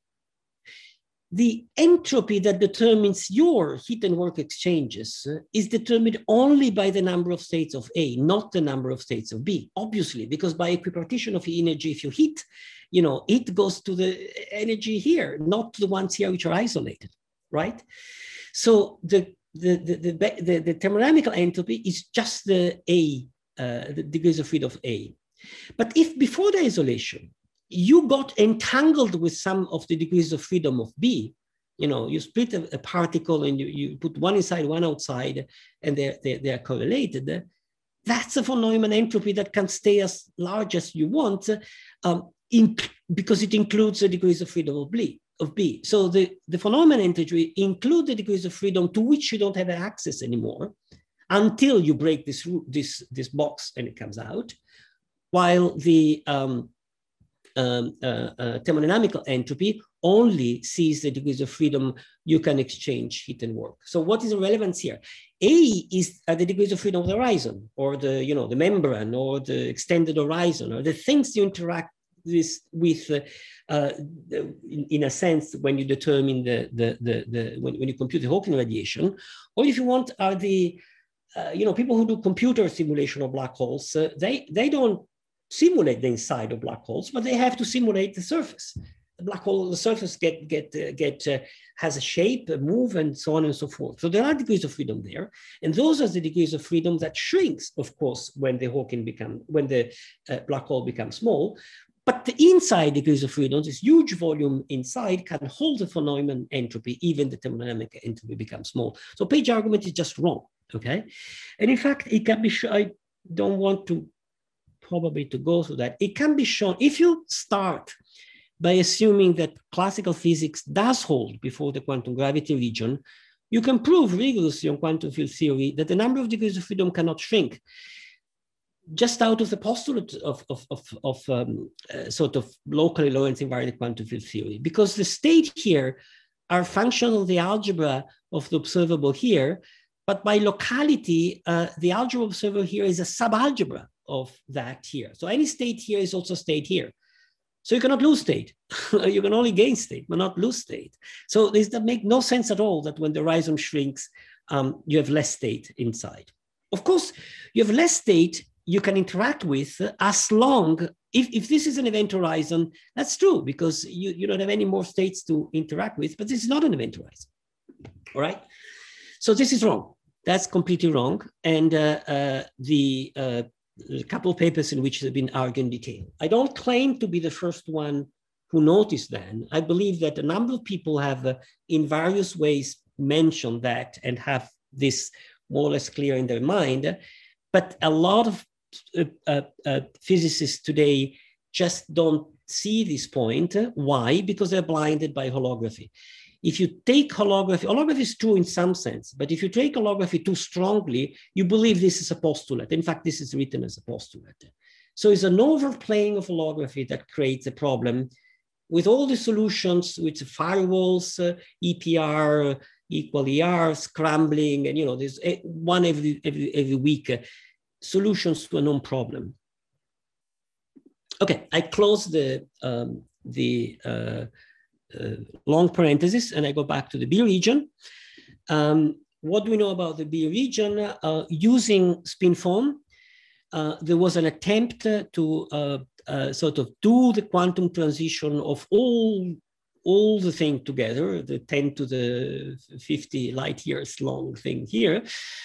the entropy that determines your heat and work exchanges is determined only by the number of states of A, not the number of states of B, obviously, because by equipartition of energy, if you heat, it goes to the energy here, not to the ones here which are isolated, right? So the thermodynamical entropy is just the degrees of freedom of A. But if before the isolation, you got entangled with some of the degrees of freedom of B, you split a particle and you put one inside, one outside, and they are correlated. That's a von Neumann entropy that can stay as large as you want because it includes the degrees of freedom of B. So the von Neumann entropy includes the degrees of freedom to which you don't have access anymore until you break this box and it comes out, while the thermodynamical entropy only sees the degrees of freedom you can exchange heat and work. So what is the relevance here? A is the degrees of freedom of the horizon, or the membrane, or the extended horizon, or the things you interact with in a sense when you determine when you compute the Hawking radiation, or if you want are the people who do computer simulation of black holes. They don't simulate the inside of black holes, but they have to simulate the surface. The black hole, the surface has a shape, a move, and so on and so forth. So there are degrees of freedom there, and those are the degrees of freedom that shrinks, of course, when the black hole becomes small. But the inside degrees of freedom, this huge volume inside, can hold the von Neumann entropy, even the thermodynamic entropy becomes small. So Page argument is just wrong. Okay, and in fact, it can be. I don't want to probably to go through that. It can be shown if you start by assuming that classical physics does hold before the quantum gravity region, you can prove rigorously on quantum field theory that the number of degrees of freedom cannot shrink, just out of the postulate of sort of locally Lorentz invariant quantum field theory, because the state here are functional of the algebra of the observable here, but by locality, the algebra observable here is a subalgebra of that here. So any state here is also state here. So you cannot lose state. You can only gain state, but not lose state. So this that make no sense at all that when the horizon shrinks, you have less state inside. Of course, you have less state you can interact with as long, if this is an event horizon, that's true because you don't have any more states to interact with, but this is not an event horizon, all right? So this is wrong. That's completely wrong. And a couple of papers in which have been argued in detail. I don't claim to be the first one who noticed that. I believe that a number of people have in various ways mentioned that and have this more or less clear in their mind. But a lot of physicists today just don't see this point. Why? Because they're blinded by holography. If you take holography is true in some sense, but if you take holography too strongly, you believe this is a postulate. In fact, this is written as a postulate. So it's an overplaying of holography that creates a problem with all the solutions, with firewalls, EPR equal ER, scrambling, and there's one every week, solutions to a known problem. Okay, I close the long parenthesis, and I go back to the B region. What do we know about the B region? Using spin foam, there was an attempt to sort of do the quantum transition of all the thing together, the 10 to the 50 light years long thing here,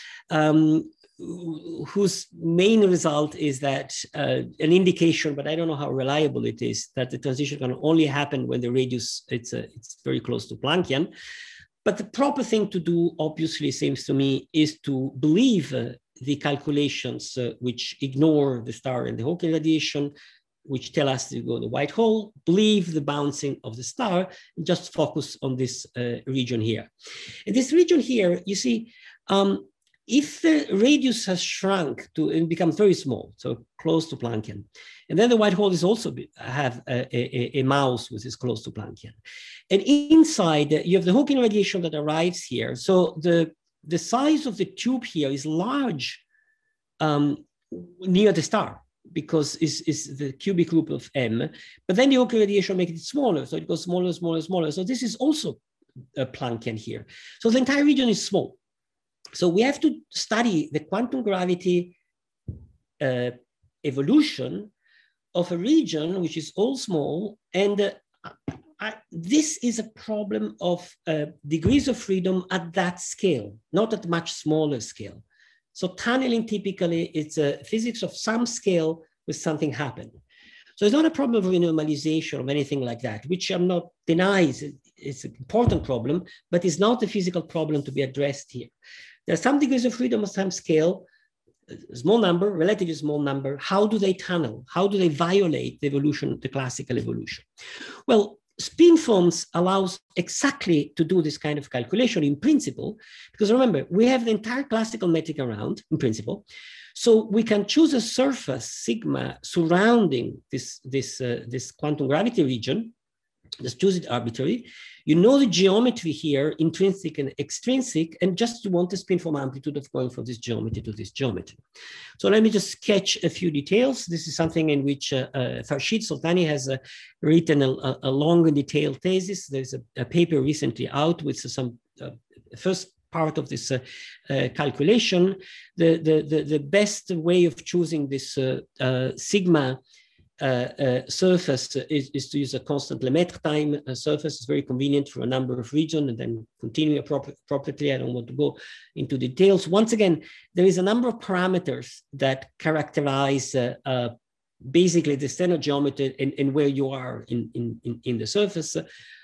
whose main result is that an indication, but I don't know how reliable it is, that the transition can only happen when the radius, it's very close to Planckian. But the proper thing to do, obviously, seems to me, is to believe the calculations which ignore the star and the Hawking radiation, which tell us to go to the white hole, believe the bouncing of the star, and just focus on this region here. In this region here, you see, if the radius has shrunk to and becomes very small, so close to Planckian, and then the white hole is also have a mouse which is close to Planckian, and inside you have the Hawking radiation that arrives here. So the size of the tube here is large near the star, because it's the cubic root of m, but then the Hawking radiation makes it smaller, so it goes smaller, smaller, smaller. So this is also a Planckian here. So the entire region is small. So we have to study the quantum gravity evolution of a region which is all small, and this is a problem of degrees of freedom at that scale, not at much smaller scale. So tunneling typically it's a physics of some scale with something happen. So it's not a problem of renormalization or anything like that, which I'm not denying it's an important problem, but it's not a physical problem to be addressed here. There are some degrees of freedom of some scale, small number, relatively small number. How do they tunnel? How do they violate the evolution, the classical evolution? Well, spinforms allows exactly to do this kind of calculation in principle, because remember, we have the entire classical metric around in principle. So we can choose a surface sigma surrounding this quantum gravity region. Just choose it arbitrary. You know the geometry here, intrinsic and extrinsic, and just you want the spinform amplitude of going from this geometry to this geometry. So let me just sketch a few details. This is something in which Farshid Soltani has written a long and detailed thesis. There's a paper recently out with some first part of this calculation. The best way of choosing this sigma surface is to use a constant Lemaitre time surface. It's very convenient for a number of regions, and then continue appropriately. I don't want to go into details. Once again, there is a number of parameters that characterize basically the standard geometry and where you are in the surface.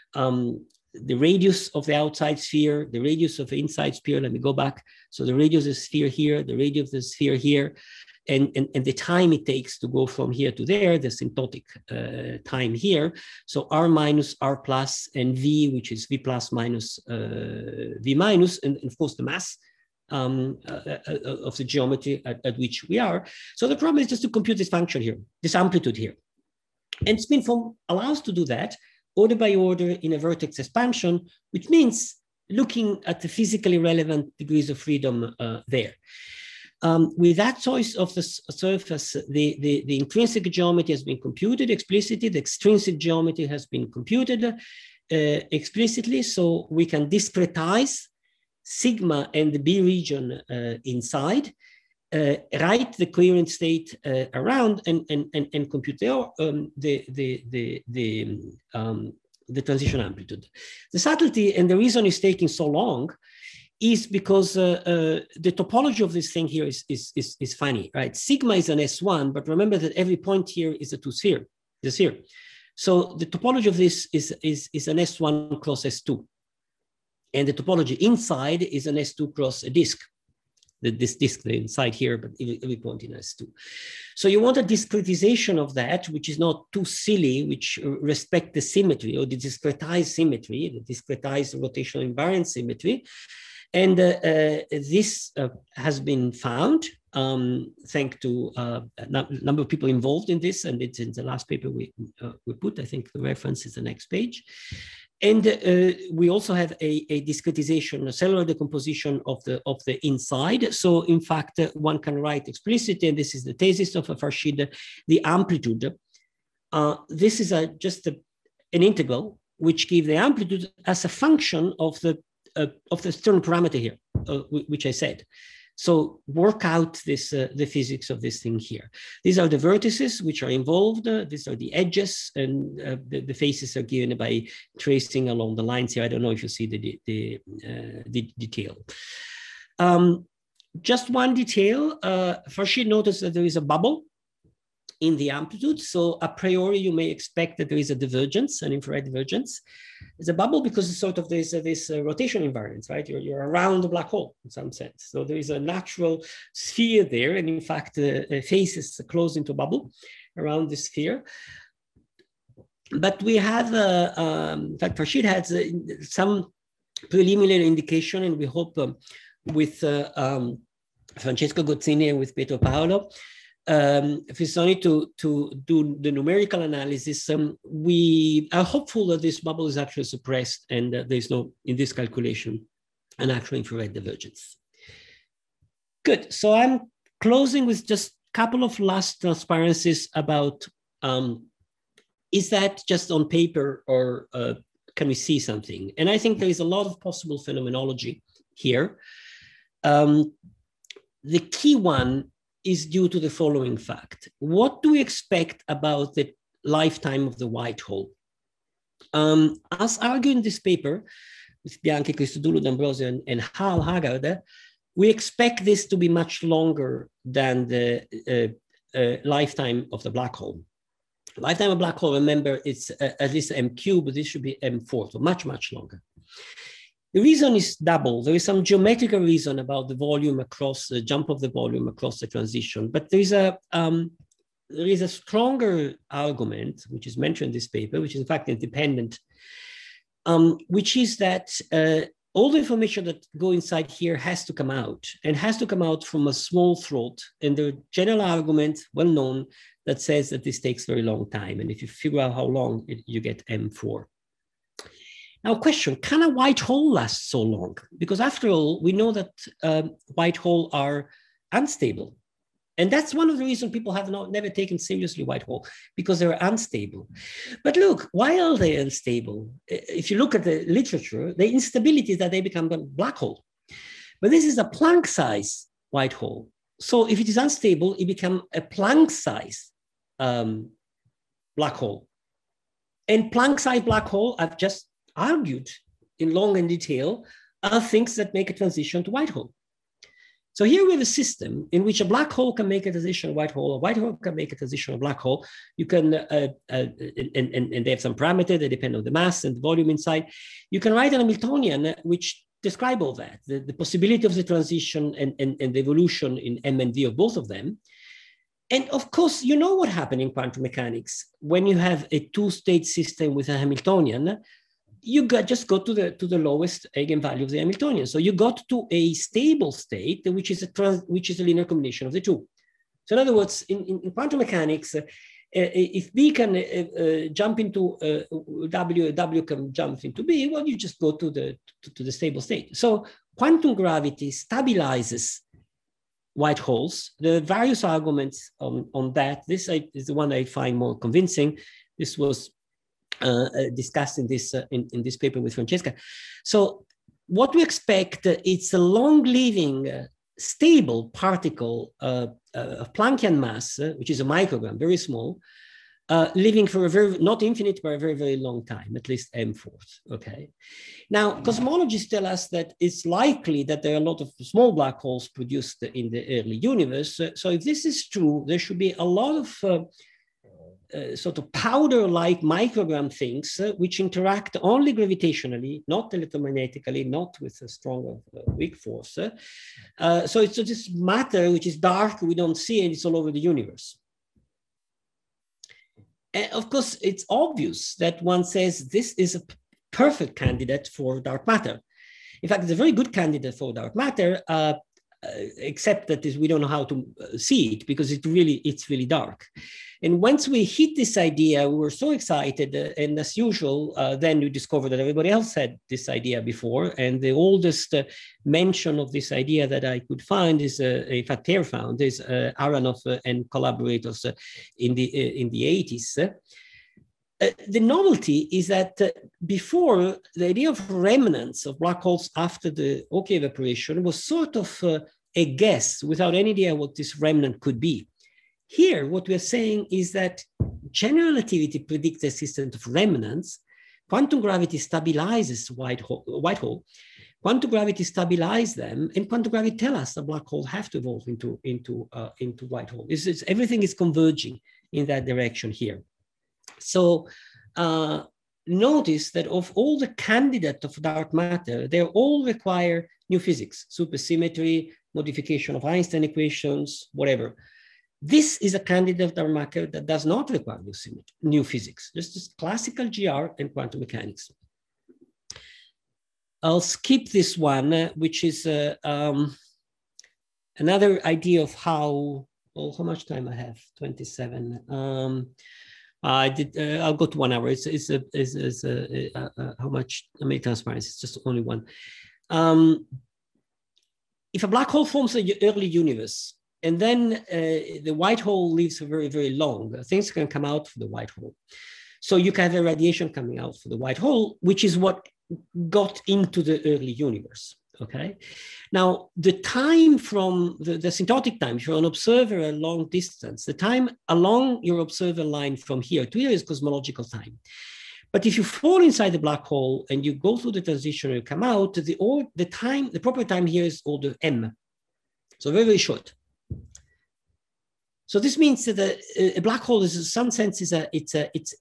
The radius of the outside sphere, the radius of the inside sphere. Let me go back. So the radius of the sphere here, the radius of the sphere here, and the time it takes to go from here to there, the symptotic time here. So R minus, R plus, and V, which is V plus minus V minus, and of course the mass of the geometry at which we are. So the problem is just to compute this function here, this amplitude here. And spinform allows to do that order by order in a vertex expansion, which means looking at the physically relevant degrees of freedom there. With that choice of the surface, the intrinsic geometry has been computed explicitly, the extrinsic geometry has been computed explicitly, so we can discretize sigma and the B region inside, write the coherent state around, and compute the transition amplitude. The subtlety and the reason it's taking so long is because the topology of this thing here is funny, right? Sigma is an S1, but remember that every point here is a two-sphere, the sphere. So the topology of this is an S1 cross S2. And the topology inside is an S2 cross a disk. This disk inside here, but every point in S2. So you want a discretization of that, which is not too silly, which respect the symmetry or the discretized symmetry, the discretized rotational invariant symmetry. And this has been found thanks to a number of people involved in this, and it's in the last paper we put. I think the reference is the next page. And we also have a discretization, a cellular decomposition of the inside. So in fact, one can write explicitly, and this is the thesis of Farshid, the amplitude. This is just an integral which gives the amplitude as a function of the external parameter here, which I said. So work out this the physics of this thing here. These are the vertices which are involved. These are the edges, and the faces are given by tracing along the lines here. I don't know if you see the detail. Just one detail. Farshid noticed that there is a bubble in the amplitude. So a priori, you may expect that there is a divergence, an infrared divergence. It's a bubble because it's sort of this rotation invariance, right? You're around the black hole in some sense. So there is a natural sphere there. And in fact, the face is closed into a bubble around the sphere. But we have, in fact, Farshid has some preliminary indication, and we hope with Francesco Gozzini and with Pietro Paolo. If it's only to do the numerical analysis, we are hopeful that this bubble is actually suppressed and there's no, in this calculation, an actual infrared divergence. Good, so I'm closing with just a couple of last transparencies about, is that just on paper or can we see something? And I think there is a lot of possible phenomenology here. The key one is due to the following fact. What do we expect about the lifetime of the white hole? As argued in this paper with Bianchi, Christodoulou, D'Ambrosio, and Hal Haggard, we expect this to be much longer than the lifetime of the black hole. Lifetime of black hole, remember, it's at least m3, but this should be m4, so much, much longer. The reason is double. There is some geometrical reason about the volume across the jump of the volume across the transition, but there is a stronger argument, which is mentioned in this paper, which is in fact independent, which is that all the information that go inside here has to come out, and has to come out from a small throat. And the general argument, well known, that says that this takes very long time. And if you figure out how long, you get M4. Now, question, can a white hole last so long? Because after all, we know that white holes are unstable. And that's one of the reasons people have never taken seriously white hole, because they're unstable. But look, why are they unstable? If you look at the literature, the instability is that they become a black hole. But this is a Planck size white hole. So if it is unstable, it becomes a Planck size black hole. And Planck size black hole, I've just argued in long and detail, are things that make a transition to white hole. So here we have a system in which a black hole can make a transition to white hole, a white hole can make a transition to black hole. You can, and they have some parameters, they depend on the mass and the volume inside. You can write an Hamiltonian which describe all that, the possibility of the transition and the evolution in M and V of both of them. And of course, you know what happened in quantum mechanics. When you have a two-state system with a Hamiltonian, you just go to the lowest eigenvalue of the Hamiltonian. So you got to a stable state, which is a linear combination of the two. So in other words, in quantum mechanics, if B can jump into W can jump into B, well, you just go to the stable state. So quantum gravity stabilizes white holes. There are various arguments on that. This is the one I find more convincing. This was discussed in this paper with Francesca. So what we expect, it's a long-living, stable particle of Planckian mass, which is a microgram, very small, living for a very, not infinite, but a very, very long time, at least m4, okay? Now, cosmologists tell us that it's likely that there are a lot of small black holes produced in the early universe. So if this is true, there should be a lot of sort of powder-like microgram things which interact only gravitationally, not electromagnetically, not with a strong weak force. So it's this matter which is dark, we don't see, and it's all over the universe. And of course, it's obvious that one says this is a perfect candidate for dark matter. In fact, it's a very good candidate for dark matter, except that we don't know how to see it because it's really dark. And once we hit this idea, we were so excited, and as usual, then we discovered that everybody else had this idea before. And the oldest mention of this idea that I could find is, in fact, Ter found, is Aronoff and collaborators in the 80s. The novelty is that before, the idea of remnants of black holes after the Hawking evaporation was sort of a guess without any idea what this remnant could be. Here, what we're saying is that general relativity predicts the existence of remnants. Quantum gravity stabilizes white hole. Quantum gravity stabilizes them, and quantum gravity tells us that black holes have to evolve into white hole. Everything is converging in that direction here. So notice that of all the candidates of dark matter, they all require new physics, supersymmetry, modification of Einstein equations, whatever. This is a candidate of dark matter that does not require new physics, just classical GR and quantum mechanics. I'll skip this one, which is another idea of how, well, how much time I have? 27. I'll go to 1 hour. How many transparency? It's just only one. If a black hole forms an early universe, and then the white hole lives very, very long, things can come out from the white hole. So you can have a radiation coming out from the white hole, which is what got into the early universe. Okay. Now, the time from the asymptotic time, if you're an observer a long distance, the time along your observer line from here to here is cosmological time. But if you fall inside the black hole and you go through the transition and you come out, the proper time here is order m. So very, very short. So this means that a black hole is, in some sense, it's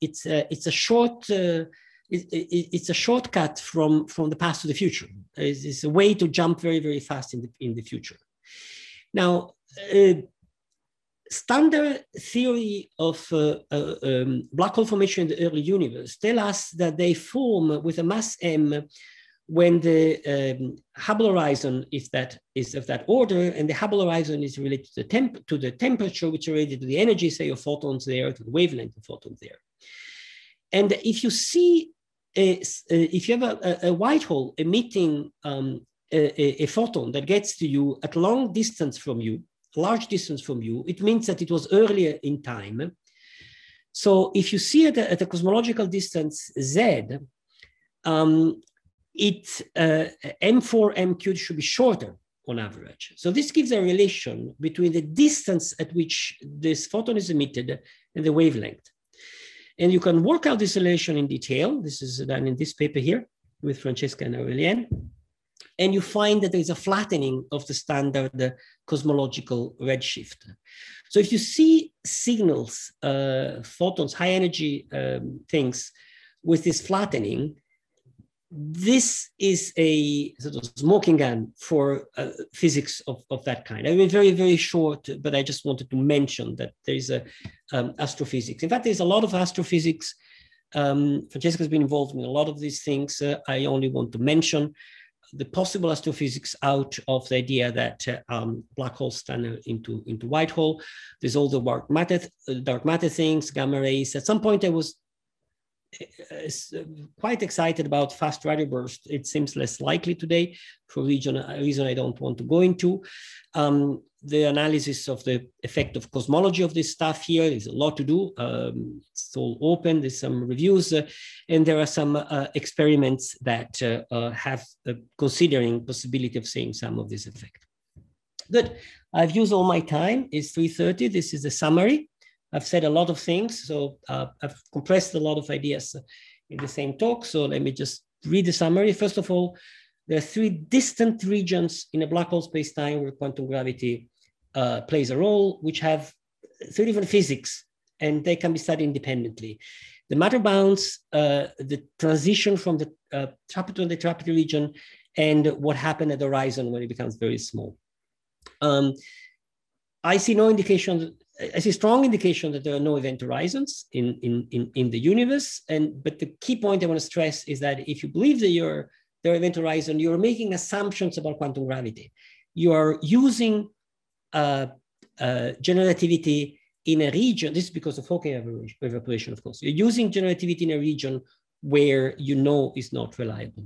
a shortcut from the past to the future. It's a way to jump very, very fast in the future. Now, standard theory of black hole formation in the early universe tell us that they form with a mass m when the Hubble horizon is of that order, and the Hubble horizon is related to the temperature, which is related to the energy, say, of photons there, to the wavelength of photons there. And if you see, if you have a white hole emitting a photon that gets to you at long distance from you, large distance from you, it means that it was earlier in time. So if you see it at a cosmological distance z, M4, M should be shorter on average. So this gives a relation between the distance at which this photon is emitted and the wavelength. And you can work out this relation in detail. This is done in this paper here with Francesca and Aurélien. And you find that there's a flattening of the standard cosmological redshift. So if you see signals, photons, high energy things with this flattening, this is a sort of smoking gun for physics of that kind. I mean, very, very short, but I just wanted to mention that there is astrophysics. In fact, there's a lot of astrophysics. Francesca has been involved in a lot of these things. I only want to mention the possible astrophysics out of the idea that black holes tunnel into white hole. There's all the dark matter things, gamma rays. At some point, I was quite excited about fast radio burst. It seems less likely today for a reason I don't want to go into. The analysis of the effect of cosmology of this stuff here is a lot to do. It's all open. There's some reviews, and there are some experiments that have considering possibility of seeing some of this effect. Good. I've used all my time. It's 3:30. This is the summary. I've said a lot of things, so I've compressed a lot of ideas in the same talk. So let me just read the summary. First of all, there are 3 distant regions in a black hole space-time where quantum gravity plays a role, which have 3 different physics, and they can be studied independently. The matter bounds, the transition from the trapezoid to the trapezoid region, and what happened at the horizon when it becomes very small. I see no indication. I see strong indication that there are no event horizons in the universe. But the key point I want to stress is that if you believe that there are event horizon, you're making assumptions about quantum gravity. You are using generativity in a region. This is because of Hawking evaporation, of course. You're using generativity in a region where you know is not reliable.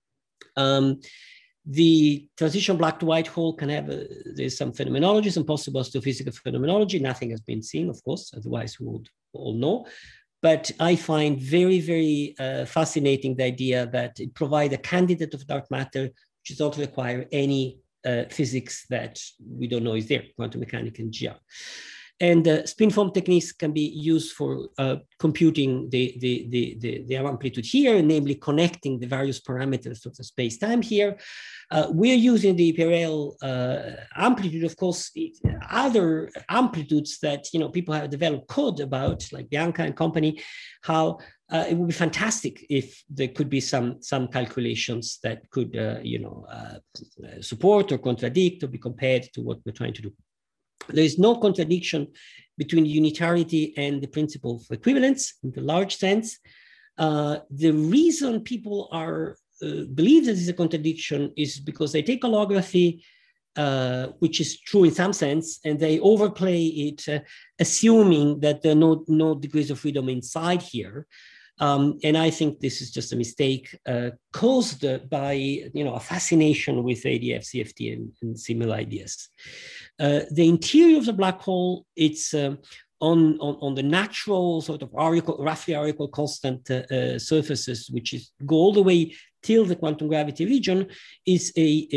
The transition black to white hole can have, there's some phenomenology, some possible astrophysical phenomenology. Nothing has been seen, of course, otherwise we would all know. But I find very, very fascinating the idea that it provides a candidate of dark matter, which does not require any physics that we don't know is there, quantum mechanics and GR. And spin-form techniques can be used for computing the amplitude here, namely connecting the various parameters of the space-time here. We're using the Peirel amplitude, of course, other amplitudes that people have developed code about, like Bianca and company, how it would be fantastic if there could be some calculations that could support or contradict or be compared to what we're trying to do. There is no contradiction between unitarity and the principle of equivalence in the large sense. The reason people believe that there is a contradiction is because they take holography which is true in some sense, and they overplay it, assuming that there are no degrees of freedom inside here. And I think this is just a mistake caused by a fascination with ADF, CFT, and similar ideas. The interior of the black hole, it's on the natural sort of roughly aurical constant surfaces, which go all the way till the quantum gravity region, is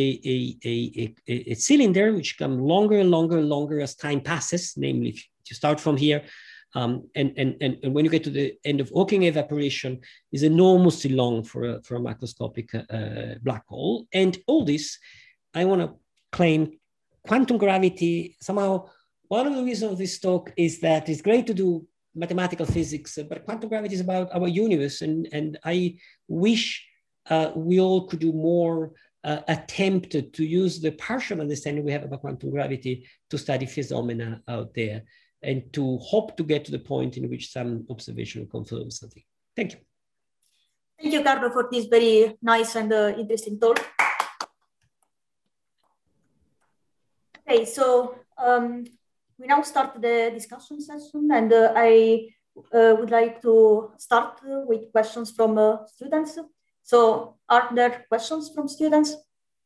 a cylinder which becomes longer and longer and longer as time passes. Namely, if you start from here, and when you get to the end of Hawking evaporation, is enormously long for a macroscopic black hole. And all this, I want to claim, quantum gravity somehow. One of the reasons of this talk is that it's great to do mathematical physics, but quantum gravity is about our universe, and I wish we all could do more attempted to use the partial understanding we have about quantum gravity to study phenomena out there, and to hope to get to the point in which some observation confirms something. Thank you. Thank you, Carlo, for this very nice and interesting talk. Okay, so we now start the discussion session, and I would like to start with questions from students. So are there questions from students?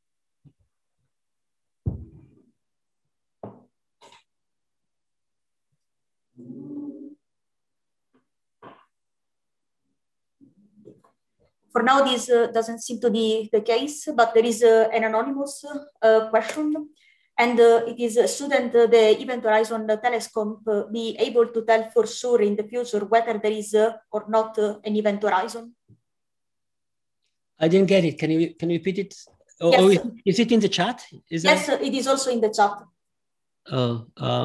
For now, this doesn't seem to be the case, but there is an anonymous question. And it is shouldn't the Event Horizon Telescope be able to tell for sure in the future whether there is or not an event horizon? I didn't get it. Can you repeat it? Or, yes. Or is it in the chat? Yes, it is also in the chat. Oh,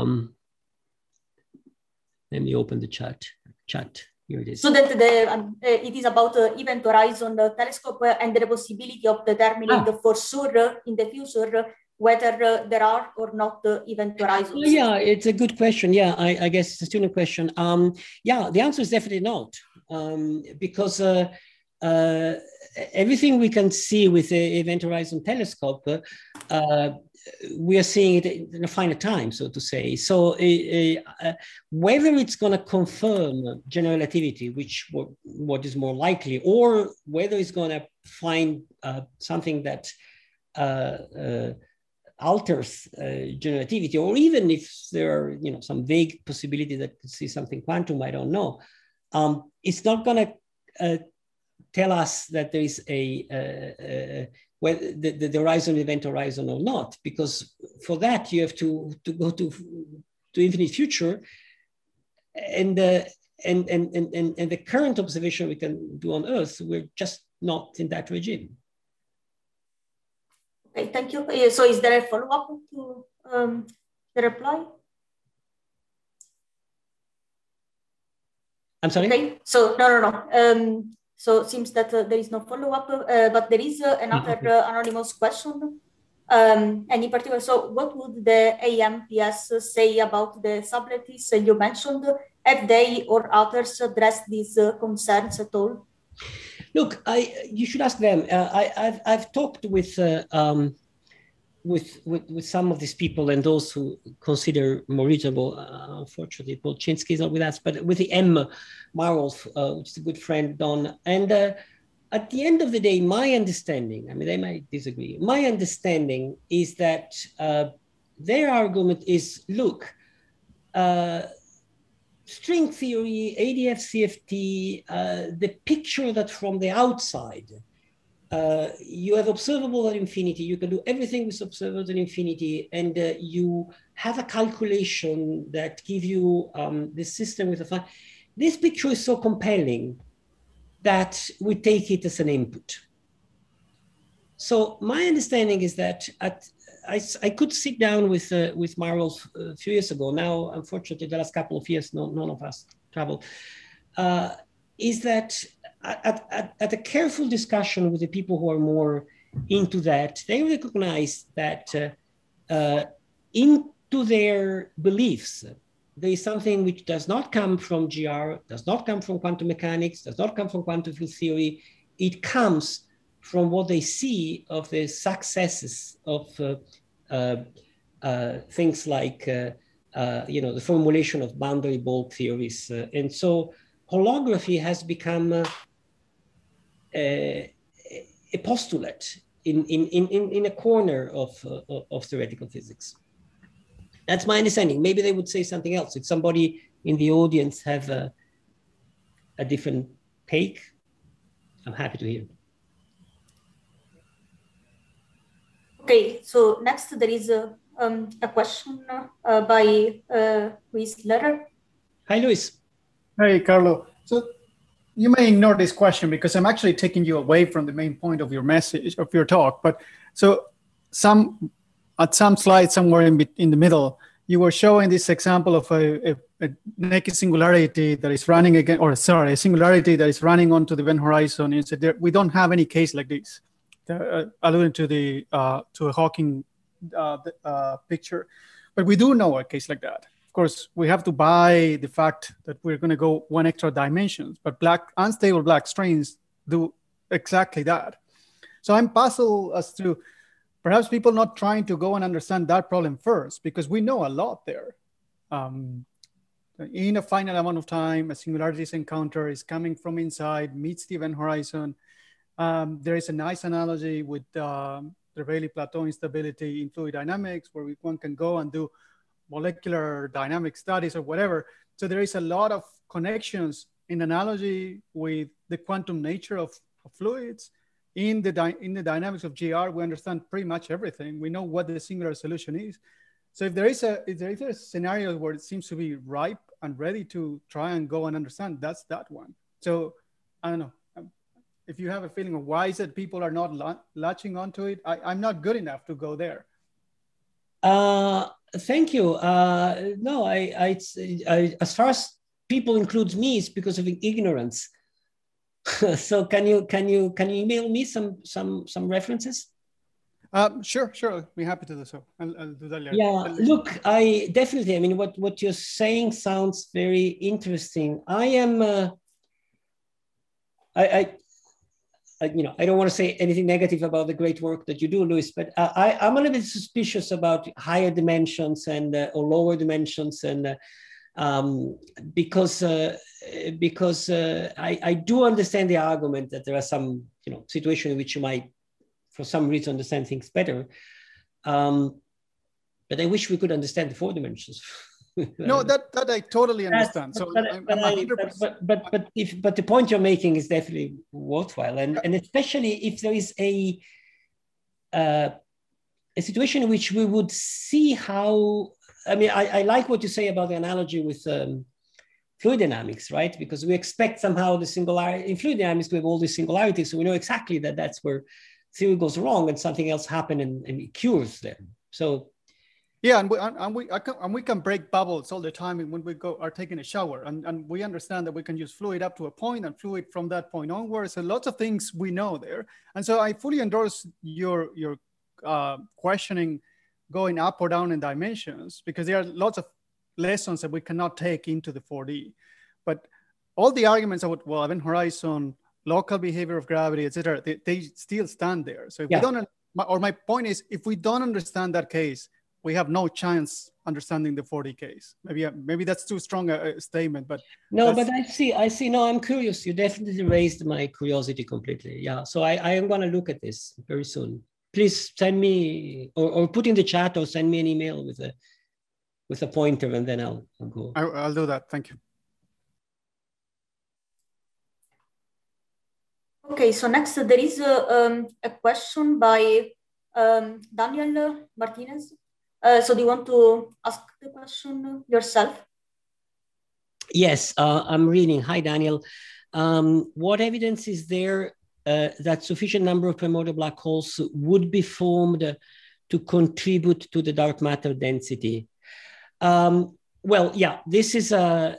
let me open the chat. Here it is. So that it is about Event Horizon Telescope and the possibility of determining for sure in the future whether there are or not event horizons. Yeah, it's a good question. Yeah, I guess it's a student question. Yeah, the answer is definitely not, because everything we can see with the Event Horizon Telescope, we are seeing it in a finite time, so to say. So whether it's going to confirm general relativity, which what is more likely, or whether it's going to find something that alters general relativity, or even if there are some vague possibility that could see something quantum, I don't know. It's not going to tell us that there is whether the horizon, event horizon or not, because for that you have to go to infinite future, and the current observation we can do on Earth, we're just not in that regime. Okay, thank you. So is there a follow-up to the reply? I'm sorry? Okay, so no. So it seems that there is no follow-up, but there is another anonymous question. And in particular, so what would the AMPS say about the sublattice you mentioned? Have they or others addressed these concerns at all? Look, you should ask them. I've talked with some of these people and those who consider more reasonable. Unfortunately, Paul Chinsky is not with us, but with the M. Marolf, which is a good friend, Don. And at the end of the day, my understanding, I mean, they might disagree. My understanding is that their argument is, look, string theory, ADF, CFT, the picture that from the outside, you have observable at infinity, you can do everything with observable at infinity, and you have a calculation that gives you the system with a fun. This picture is so compelling that we take it as an input. So my understanding is that I could sit down with Marolf a few years ago. Now, unfortunately, the last couple of years, none of us traveled. Is that at a careful discussion with the people who are more into that, they recognize that into their beliefs, there is something which does not come from GR, does not come from quantum mechanics, does not come from quantum field theory. It comes from what they see of the successes of things like the formulation of boundary bulk theories. And so holography has become a postulate in a corner of theoretical physics. That's my understanding. Maybe they would say something else. If somebody in the audience have a different take, I'm happy to hear. Okay, so next there is a question by Luis Letter. Hi, Luis. Hey, Carlo. So you may ignore this question because I'm actually taking you away from the main point of your message, of your talk. But so at some slide somewhere in the middle, you were showing this example of a naked singularity that is running again, or sorry, a singularity that is running onto the event horizon. You said we don't have any case like this, alluding to a Hawking picture, but we do know a case like that. Of course, we have to buy the fact that we're going to go one extra dimensions, but unstable black strings do exactly that. So I'm puzzled as to perhaps people not trying to go and understand that problem first, because we know a lot there. In a finite amount of time, a singularities encounter is coming from inside, meets the event horizon. There is a nice analogy with the Rayleigh-Plateau instability in fluid dynamics, where one can go and do molecular dynamic studies or whatever. So there is a lot of connections in analogy with the quantum nature of fluids. In the dynamics of GR, we understand pretty much everything. We know what the singular solution is. So if there is a scenario where it seems to be ripe and ready to try and go and understand, that's that one. So I don't know. If you have a feeling of why is it people are not latching onto it, I'm not good enough to go there. Thank you. No, I as far as people includes me, it's because of ignorance. So can you email me some references? Sure. I'll be happy to do so. I'll do that later. Yeah, look, I mean, what you're saying sounds very interesting. I am, I don't want to say anything negative about the great work that you do, Luis, but I'm a little bit suspicious about higher dimensions and or lower dimensions, and because I do understand the argument that there are some situations in which you might, for some reason, understand things better. But I wish we could understand the 4 dimensions. No, that I totally understand. So but the point you're making is definitely worthwhile, and especially if there is a situation in which we would see how. I mean, I like what you say about the analogy with fluid dynamics, right? Because we expect somehow the singularity in fluid dynamics we have all these singularities, so we know exactly that that's where theory goes wrong and something else happened and it cures them. So. Yeah, and we can break bubbles all the time when we are taking a shower, and we understand that we can use fluid up to a point and fluid from that point onwards. So lots of things we know there, and so I fully endorse your questioning, going up or down in dimensions, because there are lots of lessons that we cannot take into the 4D. But all the arguments about event horizon, local behavior of gravity, etc., they still stand there. So if we don't, or my point is, if we don't understand that case, we have no chance understanding the 4D case. Maybe that's too strong a statement, but no. But I see. No, I'm curious. You definitely raised my curiosity completely. Yeah. So I am going to look at this very soon. Please send me or put in the chat or send me an email with a pointer, and then I'll go. I'll do that. Thank you. Okay. So next there is a question by Daniel Martinez. So do you want to ask the question yourself? Yes, I'm reading. Hi, Daniel. What evidence is there that sufficient number of primordial black holes would be formed to contribute to the dark matter density? Well, yeah, this is a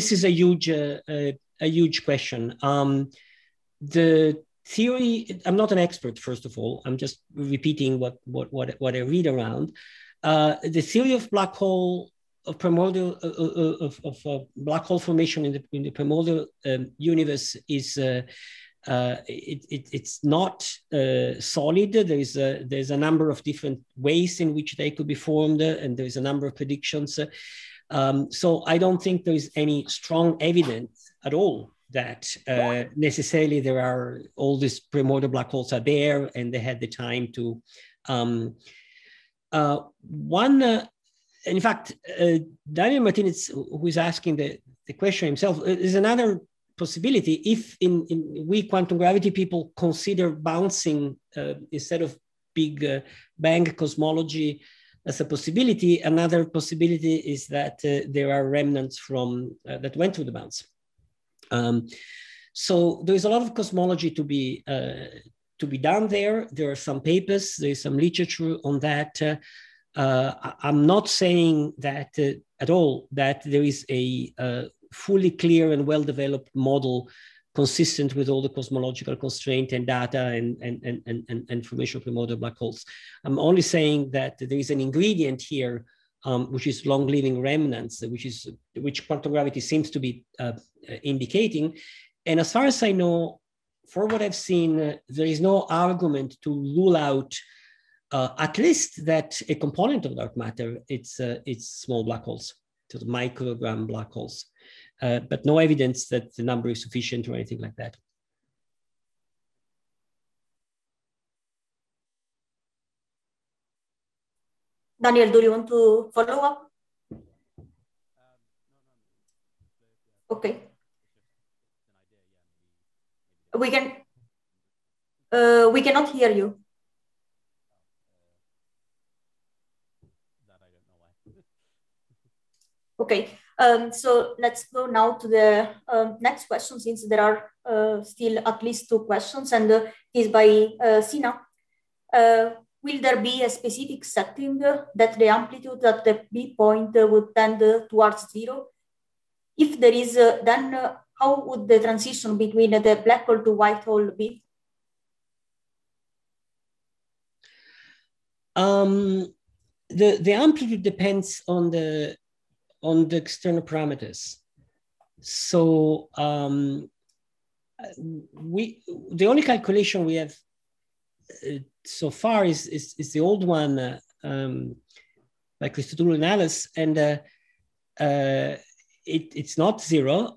huge question. The theory, I'm not an expert, first of all. I'm just repeating what I read around. The theory of black hole of primordial of black hole formation in the primordial universe is it's not solid. There's a number of different ways in which they could be formed, and there's a number of predictions. So I don't think there is any strong evidence at all that necessarily there are all these primordial black holes are there and they had the time to. In fact, Daniel Martinez, who is asking the question himself, is another possibility. If in weak quantum gravity people consider bouncing instead of big bang cosmology as a possibility, another possibility is that there are remnants from that went through the bounce. So there is a lot of cosmology to be done there. There are some papers, there is some literature on that. I'm not saying that at all that there is a fully clear and well-developed model consistent with all the cosmological constraint and data and information of primordial black holes. I'm only saying that there is an ingredient here, which is long-living remnants, which quantum gravity seems to be indicating. And as far as I know, for what I've seen, there is no argument to rule out at least that a component of dark matter, it's small black holes, so the microgram black holes. But no evidence that the number is sufficient or anything like that. Daniel, do you want to follow up? Okay. We cannot hear you. Okay. So let's go now to the next question, since there are still at least 2 questions, and it is by Sina. Will there be a specific setting that the amplitude at the B point would tend towards 0? If there is, then how would the transition between the black hole to white hole be? The amplitude depends on the external parameters. So the only calculation we have so far is the old one by Christodoulou and Alice, and it's not 0.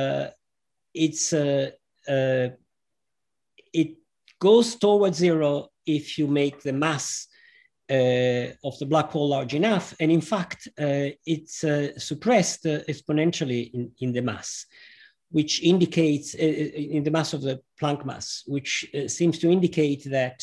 It goes towards 0 if you make the mass of the black hole large enough, and in fact, it's suppressed exponentially in the mass, which indicates in the mass of the Planck mass, which seems to indicate that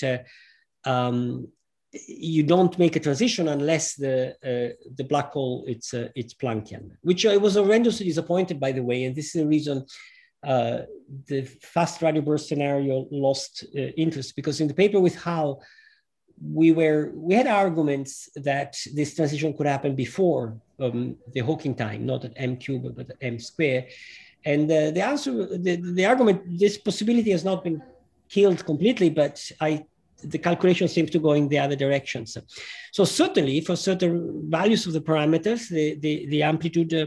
you don't make a transition unless the black hole it's Planckian, which I was horrendously disappointed, by the way, and this is the reason the fast radio burst scenario lost interest, because in the paper with Hal, we had arguments that this transition could happen before the Hawking time, not at m cubed but at m squared, and the argument, this possibility has not been killed completely, but the calculation seems to go in the other direction. So certainly for certain values of the parameters, the amplitude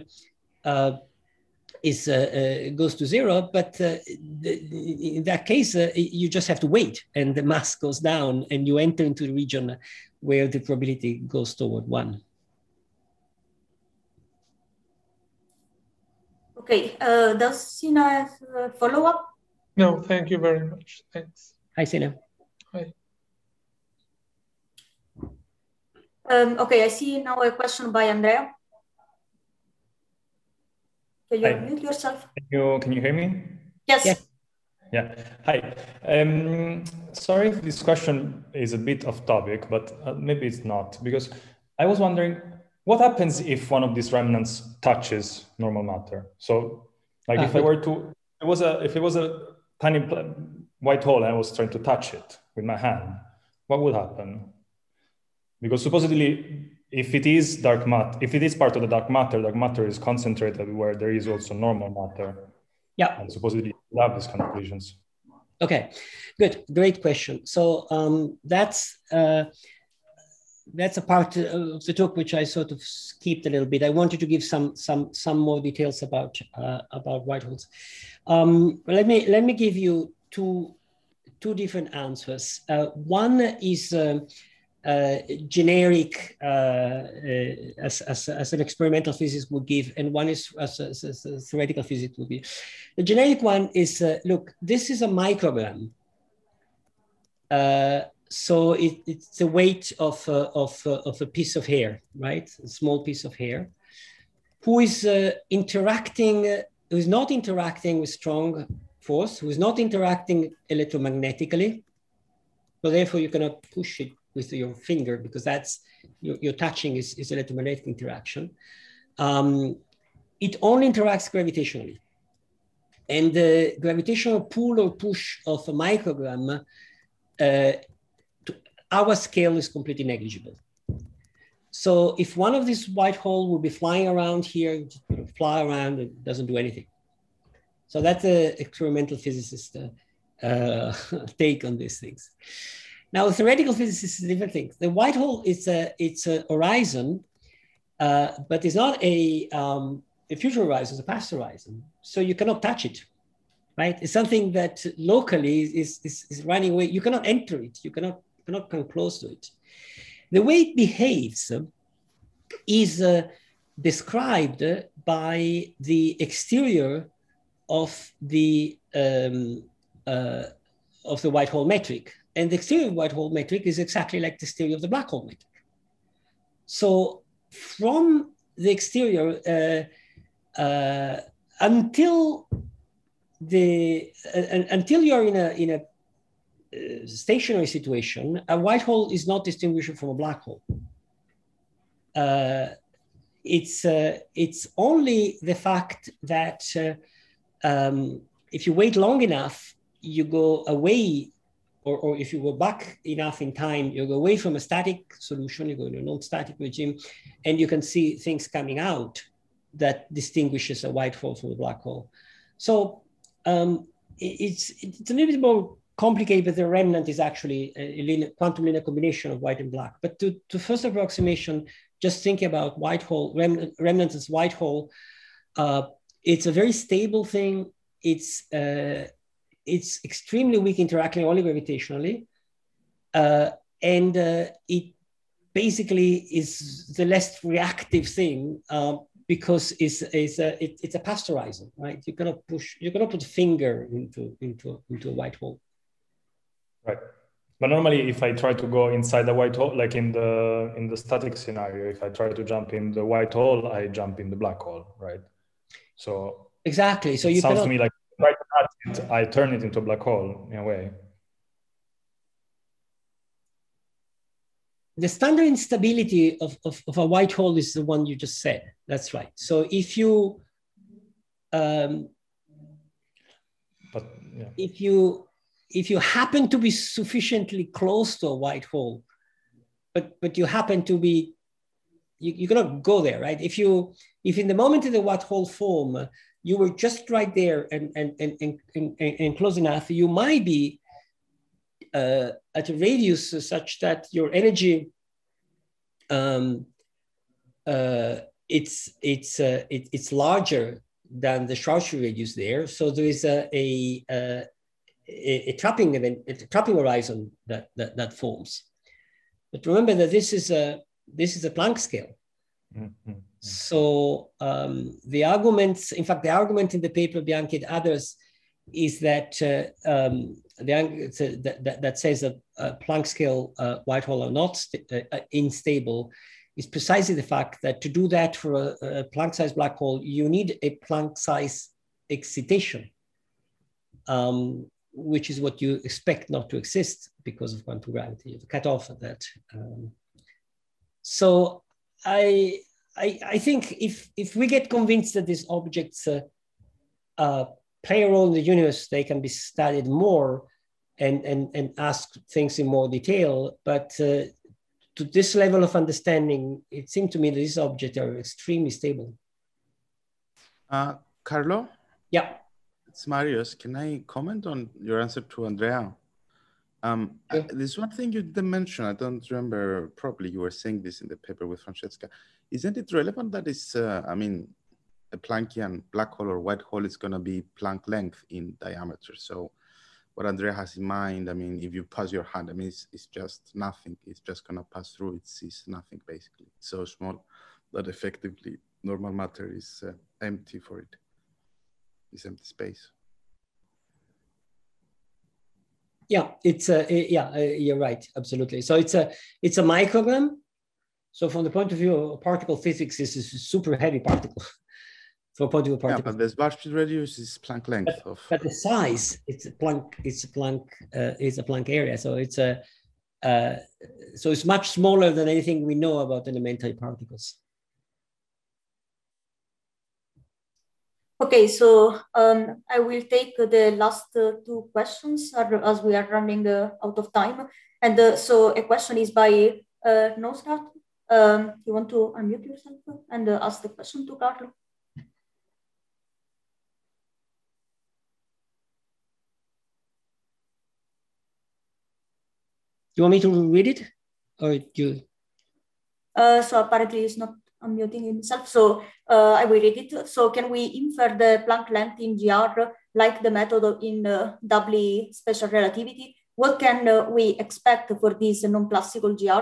goes to 0, but in that case, you just have to wait and the mass goes down and you enter into the region where the probability goes toward 1. Okay, does Sina have a follow-up? No, thank you very much. Thanks. Hi, Sina. Hi. Okay, I see now a question by Andrea. Can you unmute yourself? Can you hear me? Yes. Yes. Yeah. Hi. Sorry if this question is a bit off topic, but maybe it's not, because I was wondering what happens if one of these remnants touches normal matter. So, like, if it was a tiny white hole and I was trying to touch it with my hand, what would happen? Because supposedly, if it is dark matter, if it is part of the dark matter is concentrated where there is also normal matter. Yeah. And supposedly you have these kind of collisions. Okay, good, great question. So that's a part of the talk which I sort of skipped a little bit. I wanted to give some more details about white holes. Let me give you two different answers. One is generic, as an experimental physicist would give, and one is as a theoretical physicist would give. The generic one is, look, this is a microgram. So it's the weight of a piece of hair, right? A small piece of hair, who is who is not interacting with strong force, who is not interacting electromagnetically. So therefore you cannot push it with your finger because that's, your touching is electromagnetic interaction. It only interacts gravitationally. And the gravitational pull or push of a microgram, our scale is completely negligible. So if one of these white holes will be flying around here, fly around, it doesn't do anything. So that's an experimental physicist take on these things. Now, theoretical physicists is a different thing. The white hole it's a horizon, but it's not a future horizon, it's a past horizon. So you cannot touch it, right? It's something that locally is running away. You cannot enter it. You cannot come close to it. The way it behaves is described by the exterior of the white hole metric. And the exterior of the white hole metric is exactly like the exterior of the black hole metric. So from the exterior, until you're in a stationary situation, a white hole is not distinguishable from a black hole. It's only the fact that if you wait long enough, you go away, or if you go back enough in time, you go away from a static solution, you go into a non-static regime, and you can see things coming out that distinguishes a white hole from a black hole. So it's a little bit more complicated, but the remnant is actually a quantum linear combination of white and black. But to first approximation, just think about white hole, remnant as white hole. It's a very stable thing. It's extremely weak interacting only gravitationally. And it basically is the less reactive thing because it's a past horizon, right? You cannot put a finger into a white hole. Right. But normally if I try to go inside the white hole, like in the static scenario, if I try to jump in the white hole, I jump in the black hole, right? So exactly. So it sounds to me like right at it, I turn it into a black hole in a way. The standard instability of a white hole is the one you just said. That's right. So if you if you happen to be sufficiently close to a white hole, but you happen to be, you cannot go there, right? If in the moment of the white hole form, you were just right there and close enough, you might be at a radius such that your energy, it's larger than the Schwarzschild radius there. So there is a trapping event, a trapping horizon that forms. But remember that this is a Planck scale. Mm-hmm. So the arguments, in fact, the argument in the paper, Bianchi and others, is that that says that Planck scale white hole are not unstable, is precisely the fact that to do that for a Planck-sized black hole, you need a Planck-sized excitation, which is what you expect not to exist because of quantum gravity. You cut off at that. So I think if we get convinced that these objects play a role in the universe, they can be studied more and ask things in more detail. But to this level of understanding, it seemed to me that these objects are extremely stable. Carlo? Yeah. It's Marius. Can I comment on your answer to Andrea? Sure. There's one thing you didn't mention. I don't remember properly. You were saying this in the paper with Francesca. Isn't it relevant that it's, I mean, a Planckian black hole or white hole is going to be Planck length in diameter. So what Andrea has in mind. I mean, if you pass your hand, I mean, it's just nothing. It's just gonna pass through. It's nothing basically. It's so small that effectively normal matter is empty for it. It's empty space. Yeah, it's you're right, absolutely. So it's a microgram. So from the point of view of particle physics, this is a super heavy particle. From point of view of particle. Yeah, but the spark speed radius is Planck length but the size, it's a Planck area. So it's so it's much smaller than anything we know about elementary particles. Okay, so I will take the last two questions as we are running out of time. And so a question is by Nosrat. You want to unmute yourself and ask the question to Carlo? You want me to read it, or you? So apparently he's not unmuting himself. So I will read it. So can we infer the Planck length in GR like the method in doubly special relativity? What can we expect for this non-classical GR?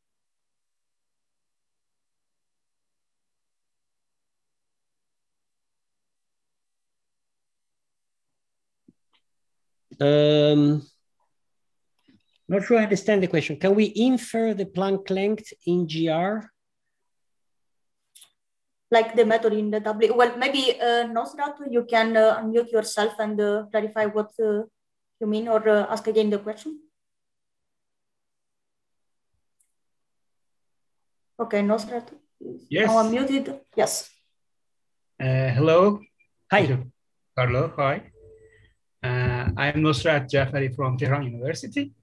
Not sure I understand the question. Can we infer the Planck length in GR? Like the method in the doubly, well, maybe Nosrat, you can unmute yourself and clarify what you mean, or ask again the question. Okay, Nosrat, yes. Now unmuted. Yes. Hello. Hi. Carlo, hi. I'm Nosrat Jafari from Tehran University.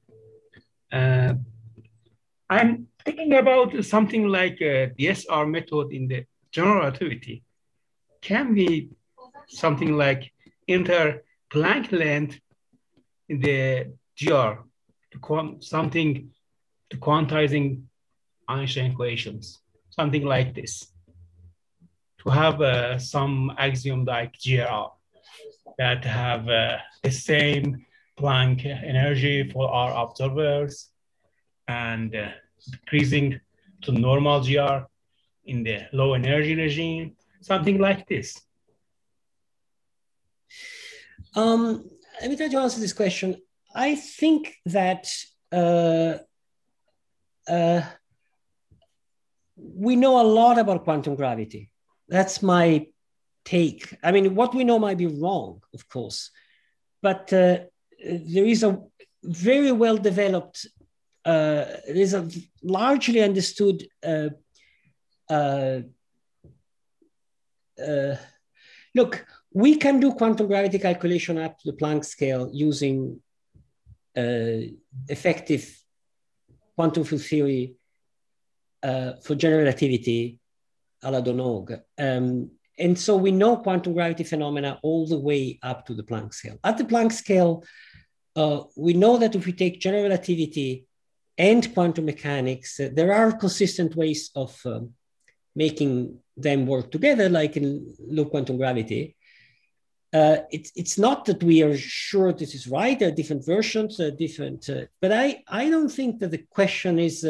I'm thinking about something like DSR method in the general relativity. Can be something like enter Planck length in the GR to something to quantizing Einstein equations, something like this. To have some axiom like GR that have the same Planck energy for our observers and decreasing to normal GR in the low energy regime, something like this. Let me try to answer this question. I think that we know a lot about quantum gravity. That's my take. I mean, what we know might be wrong, of course, but there is a very well developed, there's a largely understood look, we can do quantum gravity calculation up to the Planck scale using effective quantum field theory for general relativity a la Donog. And so we know quantum gravity phenomena all the way up to the Planck scale. At the Planck scale, we know that if we take general relativity and quantum mechanics, there are consistent ways of making them work together, like in low quantum gravity. It's not that we are sure this is right. There are different versions, but I don't think that the question is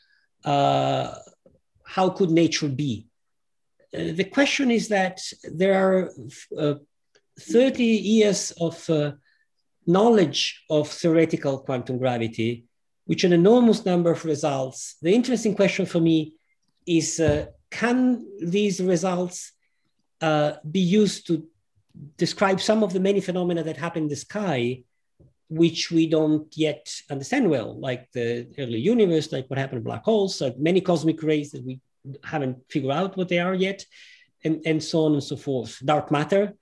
how could nature be? The question is that there are 30 years of knowledge of theoretical quantum gravity, which an enormous number of results. The interesting question for me is, can these results be used to describe some of the many phenomena that happen in the sky, which we don't yet understand well, like the early universe, like what happened to black holes, many cosmic rays that we haven't figured out what they are yet, and so on and so forth. Dark matter.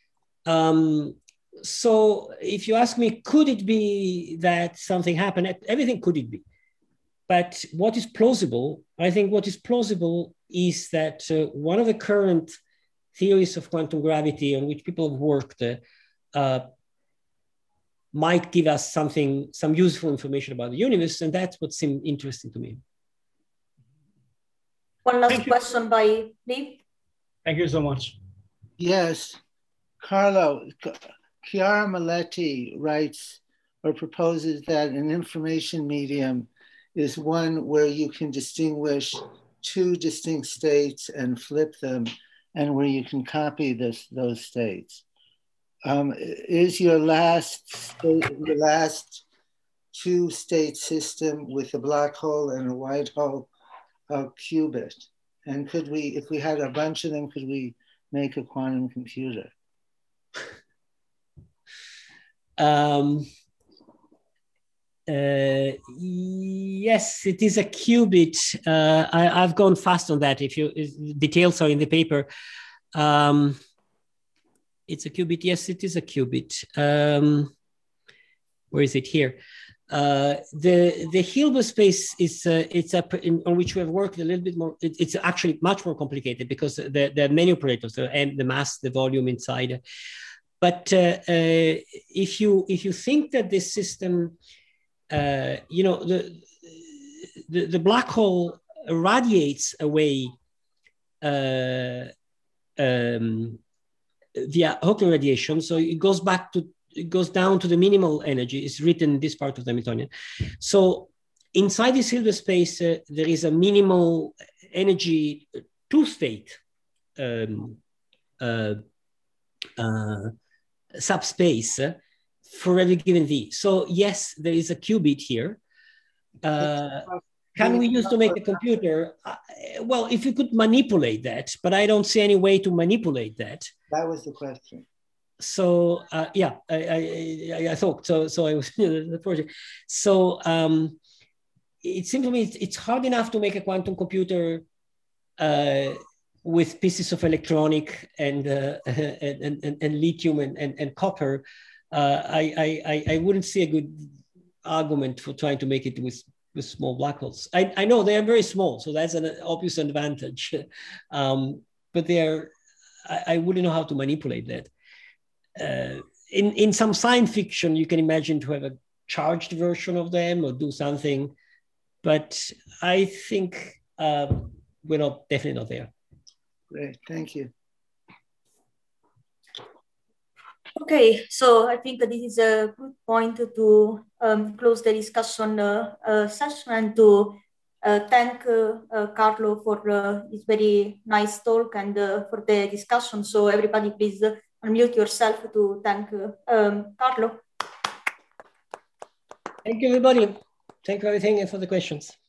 So if you ask me, could it be that something happened? Everything could it be. But what is plausible, I think what is plausible is that one of the current theories of quantum gravity on which people have worked might give us some useful information about the universe, and that's what seemed interesting to me. One last question by Lee. Thank you so much. Yes, Carlo, Chiara Maletti writes or proposes that an information medium is one where you can distinguish two distinct states and flip them, and where you can copy those states. Is your last two-state system with a black hole and a white hole a qubit? And could we, if we had a bunch of them, could we make a quantum computer? Yes, it is a qubit. I've gone fast on that. Details are in the paper. It's a qubit. Yes, it is a qubit. Where is it here? The Hilbert space is on which we have worked a little bit more. It's actually much more complicated because there are many operators, the mass, the volume inside. But if you think that this system, the black hole radiates away via Hawking radiation, so it goes down to the minimal energy. It's written in this part of the Hamiltonian. So inside this Hilbert space, there is a minimal energy two-state subspace for every given V. So yes, there is a qubit here. Can we use to make a computer? Well, if you could manipulate that, but I don't see any way to manipulate that. That was the question. So yeah, I thought so. So I was the project. So it seems to me it's hard enough to make a quantum computer with pieces of electronic and lithium and copper. I wouldn't see a good argument for trying to make it with small black holes. I know they are very small, so that's an obvious advantage. But I wouldn't know how to manipulate that. In some science fiction, you can imagine to have a charged version of them or do something, but I think we're definitely not there. Great, thank you. Okay, so I think this is a good point to close the discussion session and to thank Carlo for his very nice talk and for the discussion. So everybody please unmute yourself to thank Carlo. Thank you, everybody. Thank you for everything and for the questions.